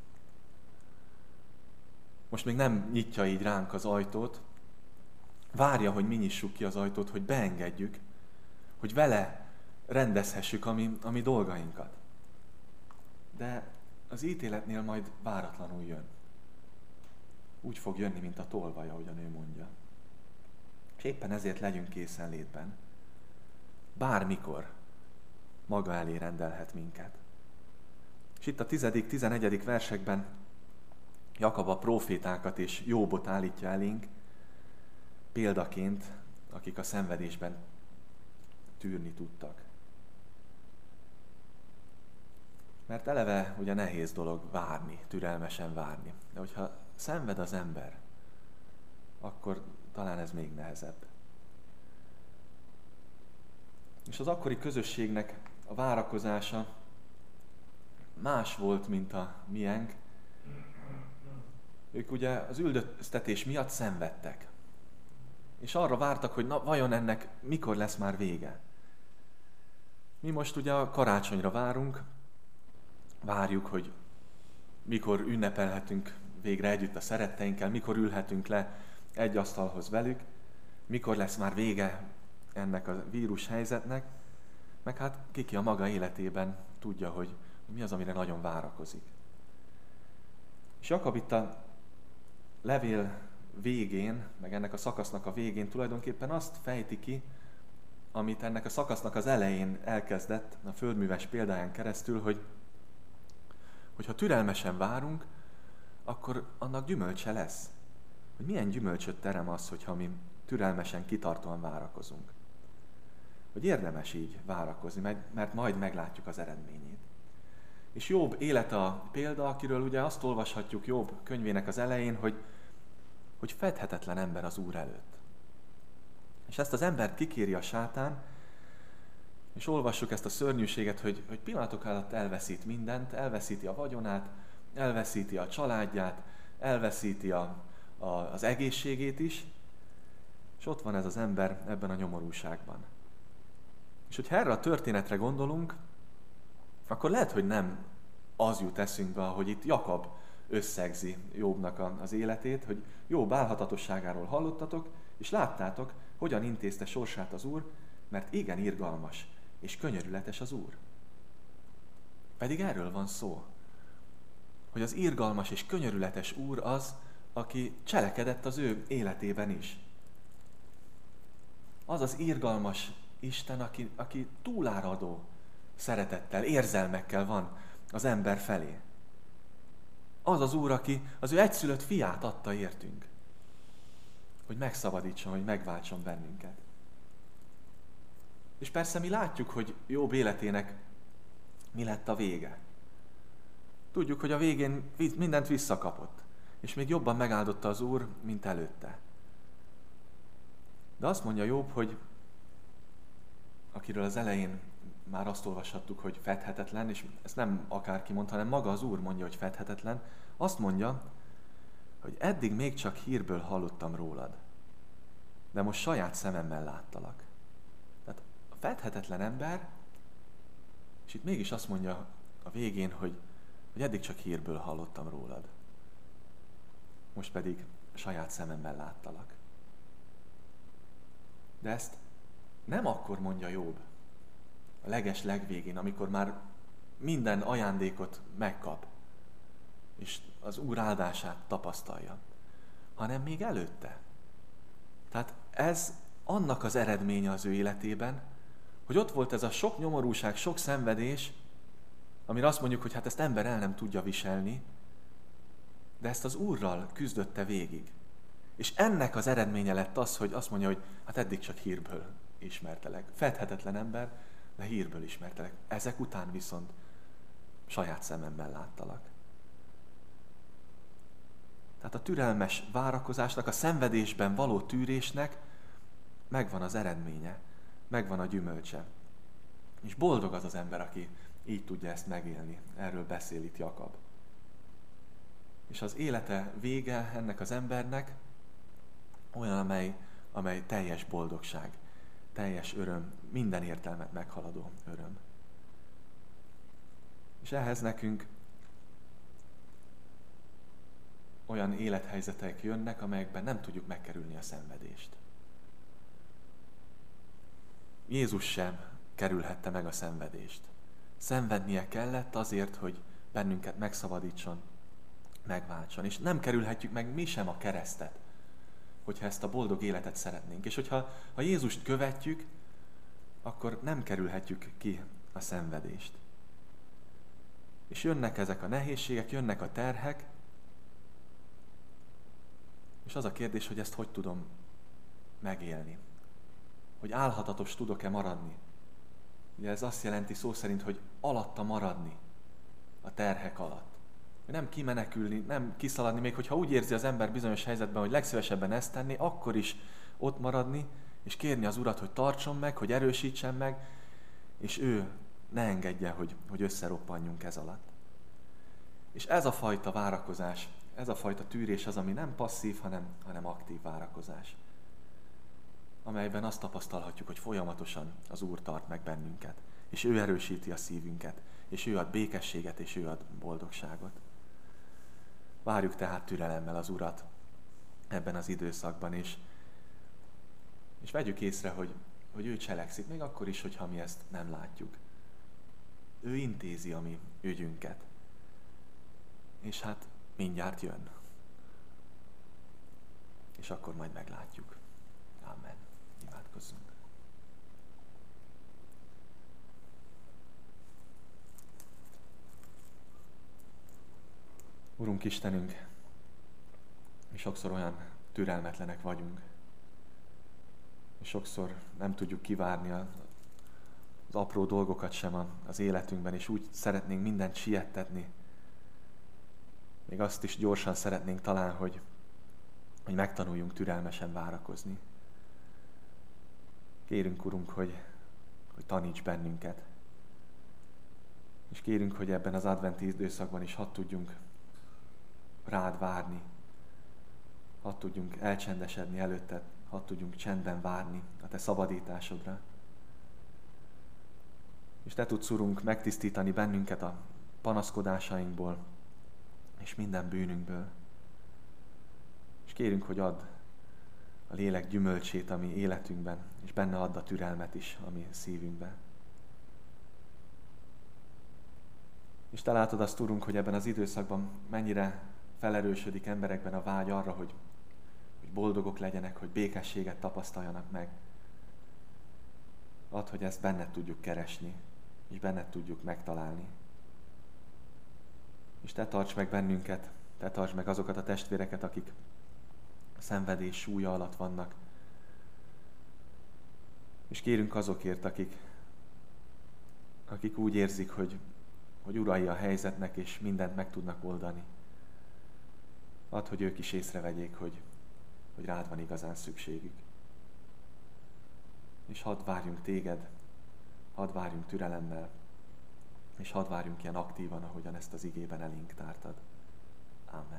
Most még nem nyitja így ránk az ajtót, várja, hogy mi nyissuk ki az ajtót, hogy beengedjük, hogy vele rendezhessük a mi, a mi dolgainkat. De az ítéletnél majd váratlanul jön. Úgy fog jönni, mint a tolvaj, ahogyan ő mondja. És éppen ezért legyünk készenlétben. Bármikor maga elé rendelhet minket. És itt a tizedik, tizenegyedik versekben Jakab a prófétákat és Jóbot állítja elénk példaként, akik a szenvedésben tűrni tudtak. Mert eleve ugye nehéz dolog várni, türelmesen várni. De hogyha szenved az ember, akkor talán ez még nehezebb. És az akkori közösségnek a várakozása más volt, mint a miénk. Ők ugye az üldöztetés miatt szenvedtek. És arra vártak, hogy na, vajon ennek mikor lesz már vége. Mi most ugye a karácsonyra várunk, várjuk, hogy mikor ünnepelhetünk végre együtt a szeretteinkkel, mikor ülhetünk le egy asztalhoz velük, mikor lesz már vége ennek a vírus helyzetnek, meg hát kiki a maga életében tudja, hogy mi az, amire nagyon várakozik. És Jakab itt a levél végén, meg ennek a szakasznak a végén tulajdonképpen azt fejti ki, amit ennek a szakasznak az elején elkezdett, a földműves példáján keresztül, hogy hogyha türelmesen várunk, akkor annak gyümölcse lesz. Hogy milyen gyümölcsöt terem az, hogyha mi türelmesen, kitartóan várakozunk. Hogy érdemes így várakozni, mert majd meglátjuk az eredményét. És Jobb élete a példa, akiről ugye azt olvashatjuk Jobb könyvének az elején, hogy, hogy fedhetetlen ember az Úr előtt. És ezt az embert kikéri a sátán, és olvassuk ezt a szörnyűséget, hogy, hogy pillanatok alatt elveszít mindent, elveszíti a vagyonát, elveszíti a családját, elveszíti a, a, az egészségét is, és ott van ez az ember ebben a nyomorúságban. És hogyha erre a történetre gondolunk, akkor lehet, hogy nem az jut eszünkbe, ahogy itt Jakab összegzi Jobbnak az életét, hogy Jobb álhatatosságáról hallottatok, és láttátok, hogyan intézte sorsát az Úr, mert igen irgalmas és könyörületes az Úr. Pedig erről van szó, hogy az irgalmas és könyörületes Úr az, aki cselekedett az ő életében is. Az az irgalmas Isten, aki, aki túláradó szeretettel, érzelmekkel van az ember felé. Az az Úr, aki az ő egyszülött fiát adta értünk, hogy megszabadítson, hogy megváltson bennünket. És persze mi látjuk, hogy Jobb életének mi lett a vége. Tudjuk, hogy a végén mindent visszakapott, és még jobban megáldotta az Úr, mint előtte. De azt mondja Jobb, hogy akiről az elején már azt olvashattuk, hogy fedhetetlen, és ezt nem akárki mond, hanem maga az Úr mondja, hogy fedhetetlen, azt mondja, hogy eddig még csak hírből hallottam rólad, de most saját szememmel láttalak. Tehát a fedhetetlen ember, és itt mégis azt mondja a végén, hogy, hogy eddig csak hírből hallottam rólad, most pedig saját szememmel láttalak. De ezt nem akkor mondja Jobb, a leges legvégén, amikor már minden ajándékot megkap, és az Úr áldását tapasztalja, hanem még előtte. Tehát ez annak az eredménye az ő életében, hogy ott volt ez a sok nyomorúság, sok szenvedés, amire azt mondjuk, hogy hát ezt ember el nem tudja viselni, de ezt az Úrral küzdötte végig. És ennek az eredménye lett az, hogy azt mondja, hogy hát eddig csak hírből ismertelek. Fedhetetlen ember, de hírből ismertelek. Ezek után viszont saját szememmel láttalak. Tehát a türelmes várakozásnak, a szenvedésben való tűrésnek megvan az eredménye, megvan a gyümölcse. És boldog az az ember, aki így tudja ezt megélni. Erről beszél itt Jakab. És az élete vége ennek az embernek olyan, amely, amely teljes boldogság, teljes öröm, minden értelmet meghaladó öröm. És ehhez nekünk olyan élethelyzetek jönnek, amelyekben nem tudjuk megkerülni a szenvedést. Jézus sem kerülhette meg a szenvedést. Szenvednie kellett azért, hogy bennünket megszabadítson, megváltson. És nem kerülhetjük meg mi sem a keresztet, hogyha ezt a boldog életet szeretnénk. És hogyha ha Jézust követjük, akkor nem kerülhetjük ki a szenvedést. És jönnek ezek a nehézségek, jönnek a terhek, és az a kérdés, hogy ezt hogy tudom megélni. Hogy álhatatos tudok-e maradni. Ugye ez azt jelenti szó szerint, hogy alatta maradni a terhek alatt. Nem kimenekülni, nem kiszaladni, még hogyha úgy érzi az ember bizonyos helyzetben, hogy legszívesebben ezt tenni, akkor is ott maradni, és kérni az Urat, hogy tartson meg, hogy erősítsen meg, és ő ne engedje, hogy, hogy összeroppanjunk ez alatt. És ez a fajta várakozás, ez a fajta tűrés az, ami nem passzív, hanem, hanem aktív várakozás. Amelyben azt tapasztalhatjuk, hogy folyamatosan az Úr tart meg bennünket, és ő erősíti a szívünket, és ő ad békességet, és ő ad boldogságot. Várjuk tehát türelemmel az Urat ebben az időszakban, és, és vegyük észre, hogy, hogy ő cselekszik, még akkor is, hogyha mi ezt nem látjuk. Ő intézi a mi ügyünket. És hát mindjárt jön. És akkor majd meglátjuk. Amen. Imádkozzunk. Urunk Istenünk, mi sokszor olyan türelmetlenek vagyunk, és sokszor nem tudjuk kivárni az apró dolgokat sem az életünkben, és úgy szeretnénk mindent siettetni. Még azt is gyorsan szeretnénk talán, hogy, hogy megtanuljunk türelmesen várakozni. Kérünk, Urunk, hogy, hogy taníts bennünket. És kérünk, hogy ebben az adventi időszakban is hadd tudjunk rád várni, hadd tudjunk elcsendesedni előtted, hadd tudjunk csendben várni a te szabadításodra. És te tudsz, Urunk, megtisztítani bennünket a panaszkodásainkból és minden bűnünkből. És kérünk, hogy add a lélek gyümölcsét a mi életünkben, és benne add a türelmet is a mi szívünkben. És te látod azt, Urunk, hogy ebben az időszakban mennyire felerősödik emberekben a vágy arra, hogy, hogy boldogok legyenek, hogy békességet tapasztaljanak meg. Add, hogy ezt benned tudjuk keresni, és benned tudjuk megtalálni. És te tarts meg bennünket, te tarts meg azokat a testvéreket, akik a szenvedés súlya alatt vannak. És kérünk azokért, akik, akik úgy érzik, hogy, hogy urai a helyzetnek, és mindent meg tudnak oldani. Add, hogy ők is észrevegyék, hogy, hogy rád van igazán szükségük. És hadd várjunk téged, hadd várjunk türelemmel, és hadd várjunk ilyen aktívan, ahogyan ezt az igében elénk tártad. Amen.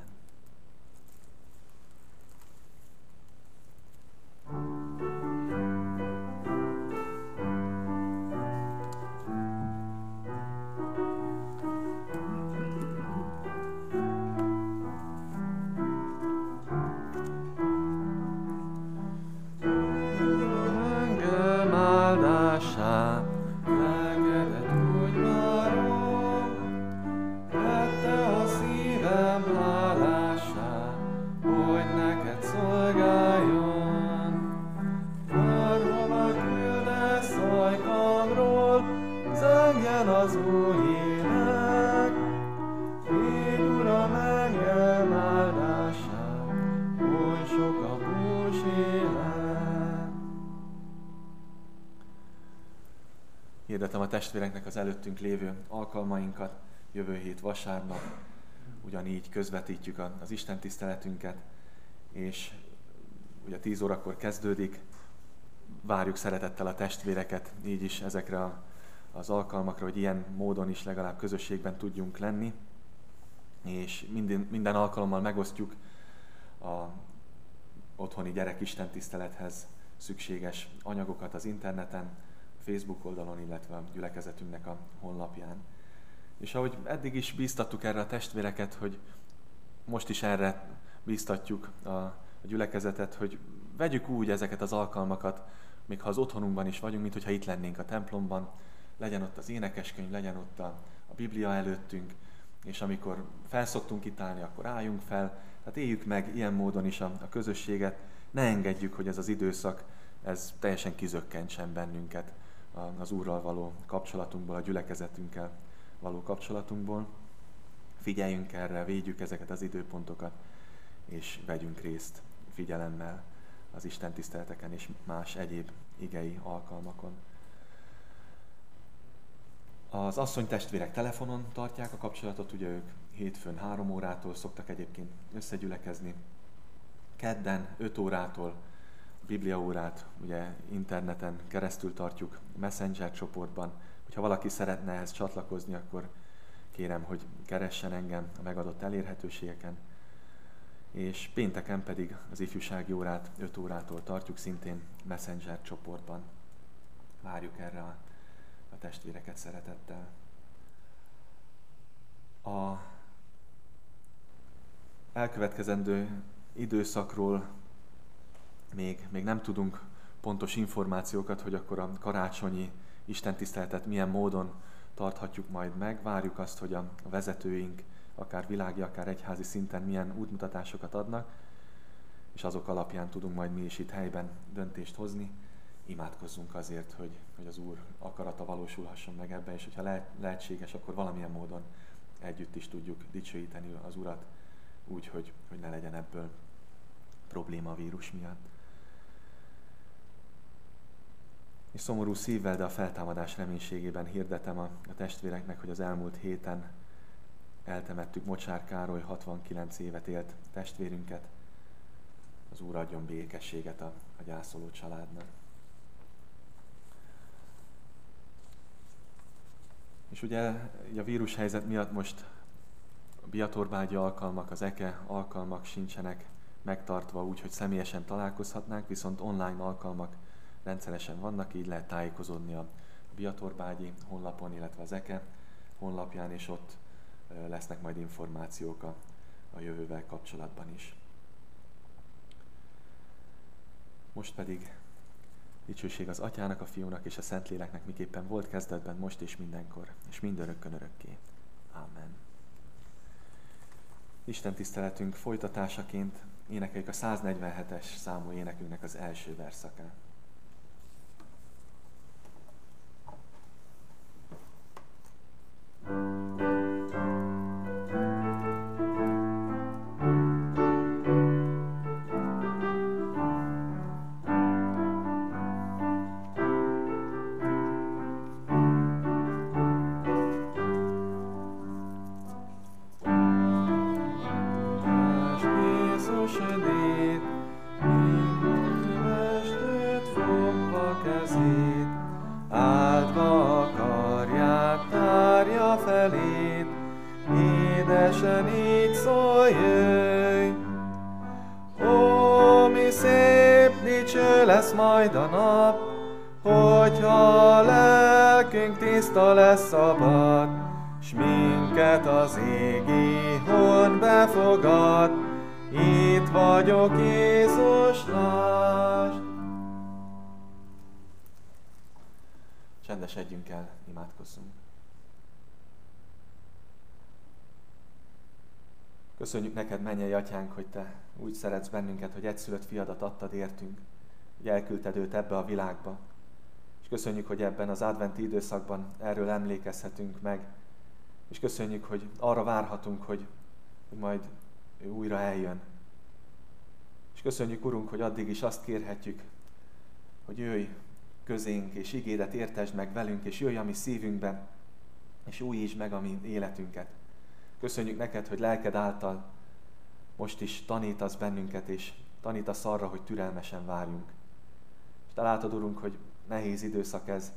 Sokan Hirdetem a testvéreknek az előttünk lévő alkalmainkat. Jövő hét vasárnap ugyanígy közvetítjük az Isten tiszteletünket, és ugye tíz órakor kezdődik. Várjuk szeretettel a testvéreket így is ezekre a, az alkalmakra, hogy ilyen módon is legalább közösségben tudjunk lenni, és minden, minden alkalommal megosztjuk a otthoni gyerek Isten tisztelethez szükséges anyagokat az interneten, a Facebook oldalon, illetve a gyülekezetünknek a honlapján. És ahogy eddig is bíztattuk erre a testvéreket, hogy most is erre bíztatjuk a, a gyülekezetet, hogy vegyük úgy ezeket az alkalmakat, még ha az otthonunkban is vagyunk, mint hogyha itt lennénk a templomban, legyen ott az énekeskönyv, legyen ott a, a Biblia előttünk, és amikor felszoktunk itt állni, akkor álljunk fel, tehát éljük meg ilyen módon is a, a közösséget, ne engedjük, hogy ez az időszak, ez teljesen kizökkentsen bennünket az Úrral való kapcsolatunkból, a gyülekezetünkkel való kapcsolatunkból. Figyeljünk erre, védjük ezeket az időpontokat, és vegyünk részt figyelemmel az Isten tiszteleteken és más egyéb igei alkalmakon. Az asszonytestvérek telefonon tartják a kapcsolatot, ugye ők hétfőn három órától szoktak egyébként összegyülekezni. Kedden öt órától Biblia órát ugye interneten keresztül tartjuk Messenger csoportban. Ha valaki szeretne ehhez csatlakozni, akkor kérem, hogy keressen engem a megadott elérhetőségeken. És pénteken pedig az ifjúsági órát öt órától tartjuk szintén Messenger csoportban. Várjuk erre a, a testvéreket szeretettel. A elkövetkezendő időszakról még, még nem tudunk pontos információkat, hogy akkor a karácsonyi istentiszteletet milyen módon tarthatjuk majd meg. Várjuk azt, hogy a vezetőink akár világi, akár egyházi szinten milyen útmutatásokat adnak, és azok alapján tudunk majd mi is itt helyben döntést hozni. Imádkozzunk azért, hogy, hogy az Úr akarata valósulhasson meg ebben, és hogyha le, lehetséges, akkor valamilyen módon együtt is tudjuk dicsőíteni az Urat, úgy, hogy, hogy ne legyen ebből probléma a vírus miatt. És szomorú szívvel, de a feltámadás reménységében hirdetem a, a testvéreknek, hogy az elmúlt héten eltemettük Mocsár Károly, hatvankilenc évet élt testvérünket. Az Úr adjon békességet a, a gyászoló családnak. És ugye a vírushelyzet miatt most a biatorbágyi alkalmak, az eke alkalmak sincsenek megtartva úgy, hogy személyesen találkozhatnánk, viszont online alkalmak rendszeresen vannak, így lehet tájékozódni a biatorbágyi honlapon, illetve az eke honlapján, és ott lesznek majd információk a, a jövővel kapcsolatban is. Most pedig dicsőség az Atyának, a Fiúnak és a Szentléleknek, miképpen volt kezdetben, most és mindenkor, és mindörökkön örökké. Ámen. Isten tiszteletünk folytatásaként énekeljük a száznegyvenhetes számú énekünknek az első verszakát. lesz majd a nap, hogyha lelkünk tiszta lesz szabad, s minket az égi hon befogad. Itt vagyok, Jézus, lásd! Csendesedjünk el, imádkozzunk. Köszönjük neked, mennyei Atyánk, hogy Te úgy szeretsz bennünket, hogy egyszülött fiadat adtad értünk, hogy elküldted őt ebbe a világba. És köszönjük, hogy ebben az adventi időszakban erről emlékezhetünk meg. És köszönjük, hogy arra várhatunk, hogy, hogy majd ő újra eljön. És köszönjük, Urunk, hogy addig is azt kérhetjük, hogy jöjj közénk, és igédet értesd meg velünk, és jöjj a mi szívünkben, és újítsd meg a mi életünket. Köszönjük neked, hogy lelked által most is tanítasz bennünket, és tanítasz arra, hogy türelmesen várjunk. És te látod, Urunk, hogy nehéz időszak ez.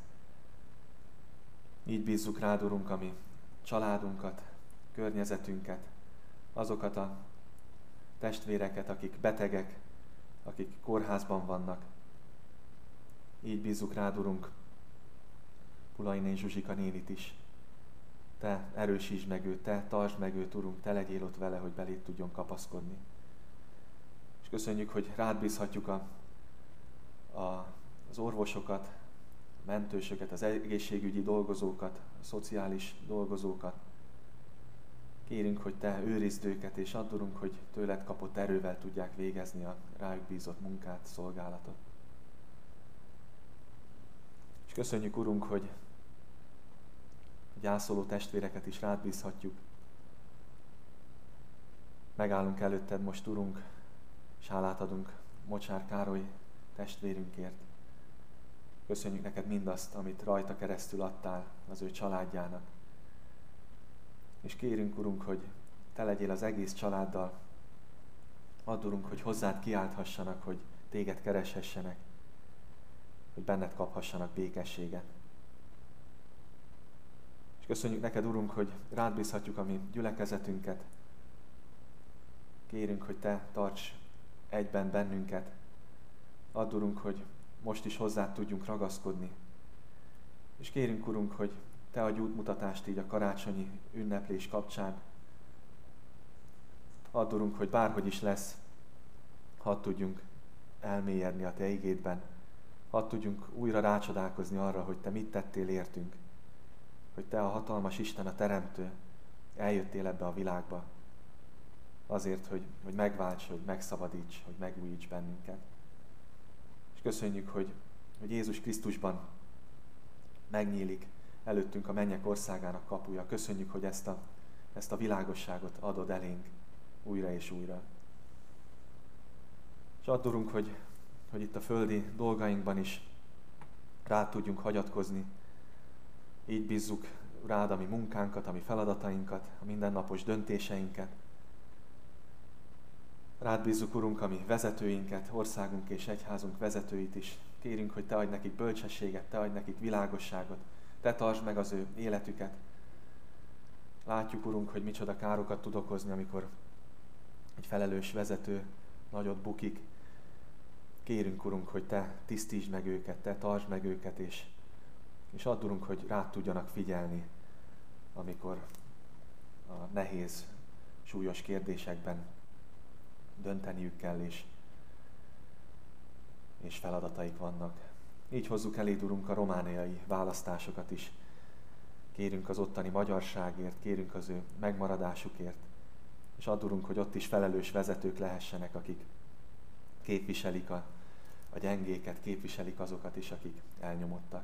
Így bízzuk rád, Urunk, a mi családunkat, környezetünket, azokat a testvéreket, akik betegek, akik kórházban vannak. Így bízzuk rád, Urunk, Pulainé Zsuzsika nénit is. Te erősítsd meg őt, te tartsd meg őt, Urunk, te legyél ott vele, hogy beléd tudjon kapaszkodni. És köszönjük, hogy rád bízhatjuk a, a, az orvosokat, a mentősöket, az egészségügyi dolgozókat, a szociális dolgozókat. Kérünk, hogy te őrizd őket, és add, Urunk, hogy tőled kapott erővel tudják végezni a rájuk bízott munkát, szolgálatot. És köszönjük, Urunk, hogy a gyászoló testvéreket is rád bízhatjuk. Megállunk előtted most, Urunk, és hálát adunk Mocsár Károly testvérünkért. Köszönjük neked mindazt, amit rajta keresztül adtál az ő családjának. És kérünk, Urunk, hogy te legyél az egész családdal. Add, Urunk, hogy hozzád kiálthassanak, hogy téged kereshessenek, hogy benned kaphassanak békességet. És köszönjük neked, Urunk, hogy rád bízhatjuk a mi gyülekezetünket. Kérünk, hogy te tarts egyben bennünket. Add, Urunk, hogy most is hozzád tudjunk ragaszkodni. És kérünk, Urunk, hogy te adj útmutatást így a karácsonyi ünneplés kapcsán. Add, Urunk, hogy bárhogy is lesz, hadd tudjunk elmélyedni a te igédben. Hadd tudjunk újra rácsodálkozni arra, hogy te mit tettél értünk. Hogy te a hatalmas Isten, a Teremtő, eljöttél ebbe a világba. Azért, hogy, hogy megválts, hogy megszabadíts, hogy megújíts bennünket. És köszönjük, hogy, hogy Jézus Krisztusban megnyílik előttünk a mennyek országának kapuja. Köszönjük, hogy ezt a, ezt a világosságot adod elénk újra és újra. És add, Urunk, hogy, hogy itt a földi dolgainkban is rád tudjunk hagyatkozni. Így bízzuk rád a mi munkánkat, a mi feladatainkat, a mindennapos döntéseinket. Rád bízzuk, Urunk, a mi vezetőinket, országunk és egyházunk vezetőit is. Kérünk, hogy te adj nekik bölcsességet, te adj nekik világosságot, te tartsd meg az ő életüket. Látjuk, Urunk, hogy micsoda károkat tud okozni, amikor egy felelős vezető nagyot bukik. Kérünk, Urunk, hogy te tisztítsd meg őket, te tartsd meg őket, és, és add, Urunk, hogy rád tudjanak figyelni, amikor a nehéz, súlyos kérdésekben dönteniük kell, és, és feladataik vannak. Így hozzuk eléd, Urunk, a romániai választásokat is. Kérünk az ottani magyarságért, kérünk az ő megmaradásukért, és add, Urunk, hogy ott is felelős vezetők lehessenek, akik képviselik a, a gyengéket, képviselik azokat is, akik elnyomottak.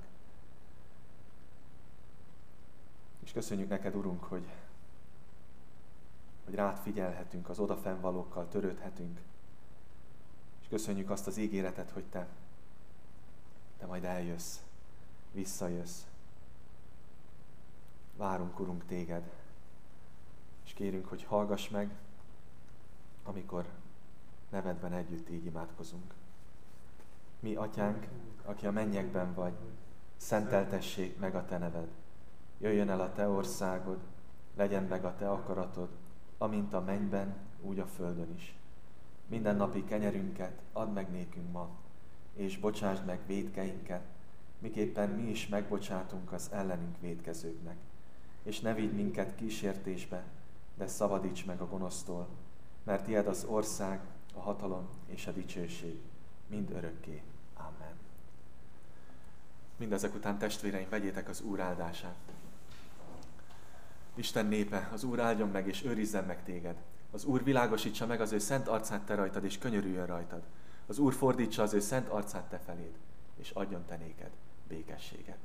És köszönjük neked, Urunk, hogy, hogy rád figyelhetünk, az odafennvalókkal törődhetünk, és köszönjük azt az ígéretet, hogy te, te majd eljössz, visszajössz. Várunk, Urunk, téged, és kérünk, hogy hallgass meg, amikor nevedben együtt így imádkozunk. Mi, Atyánk, aki a mennyekben vagy, szenteltessék meg a te neved. Jöjjön el a te országod, legyen meg a te akaratod, amint a mennyben, úgy a földön is. Minden napi kenyerünket add meg nékünk ma, és bocsásd meg vétkeinket, miképpen mi is megbocsátunk az ellenünk vétkezőknek. És ne vigy minket kísértésbe, de szabadíts meg a gonosztól, mert tiéd az ország, a hatalom és a dicsőség, mind örökké. Amen. Mindezek után, testvéreim, vegyétek az Úr áldását. Isten népe, az Úr áldjon meg és őrizzen meg téged. Az Úr világosítsa meg az ő szent arcát te rajtad, és könyörüljön rajtad. Az Úr fordítsa az ő szent arcát te feléd, és adjon te néked békességet.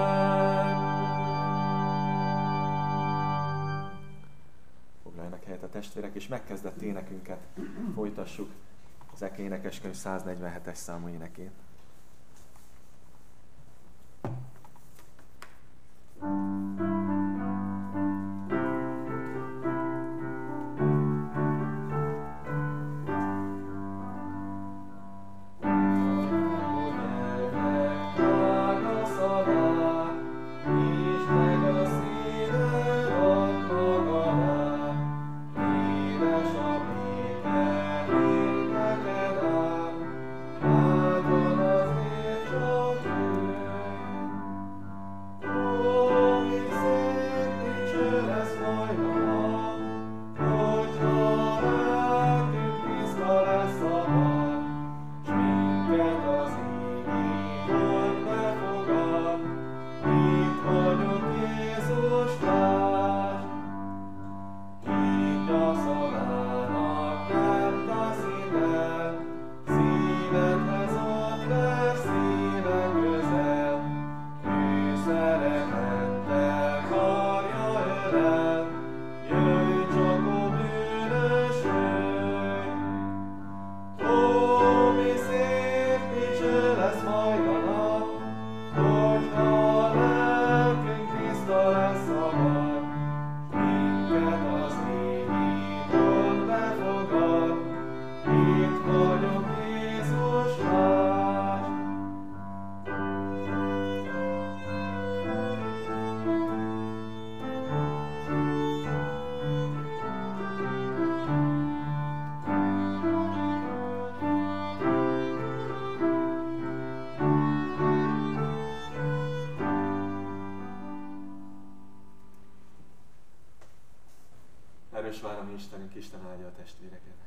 Foglaljanak helyet a testvérek, és megkezdett énekünket folytassuk az Eke énekeskönyv száznegyvenhetes számú énekén. Erős vár a mi Istenünk, Isten áldja a testvéreket.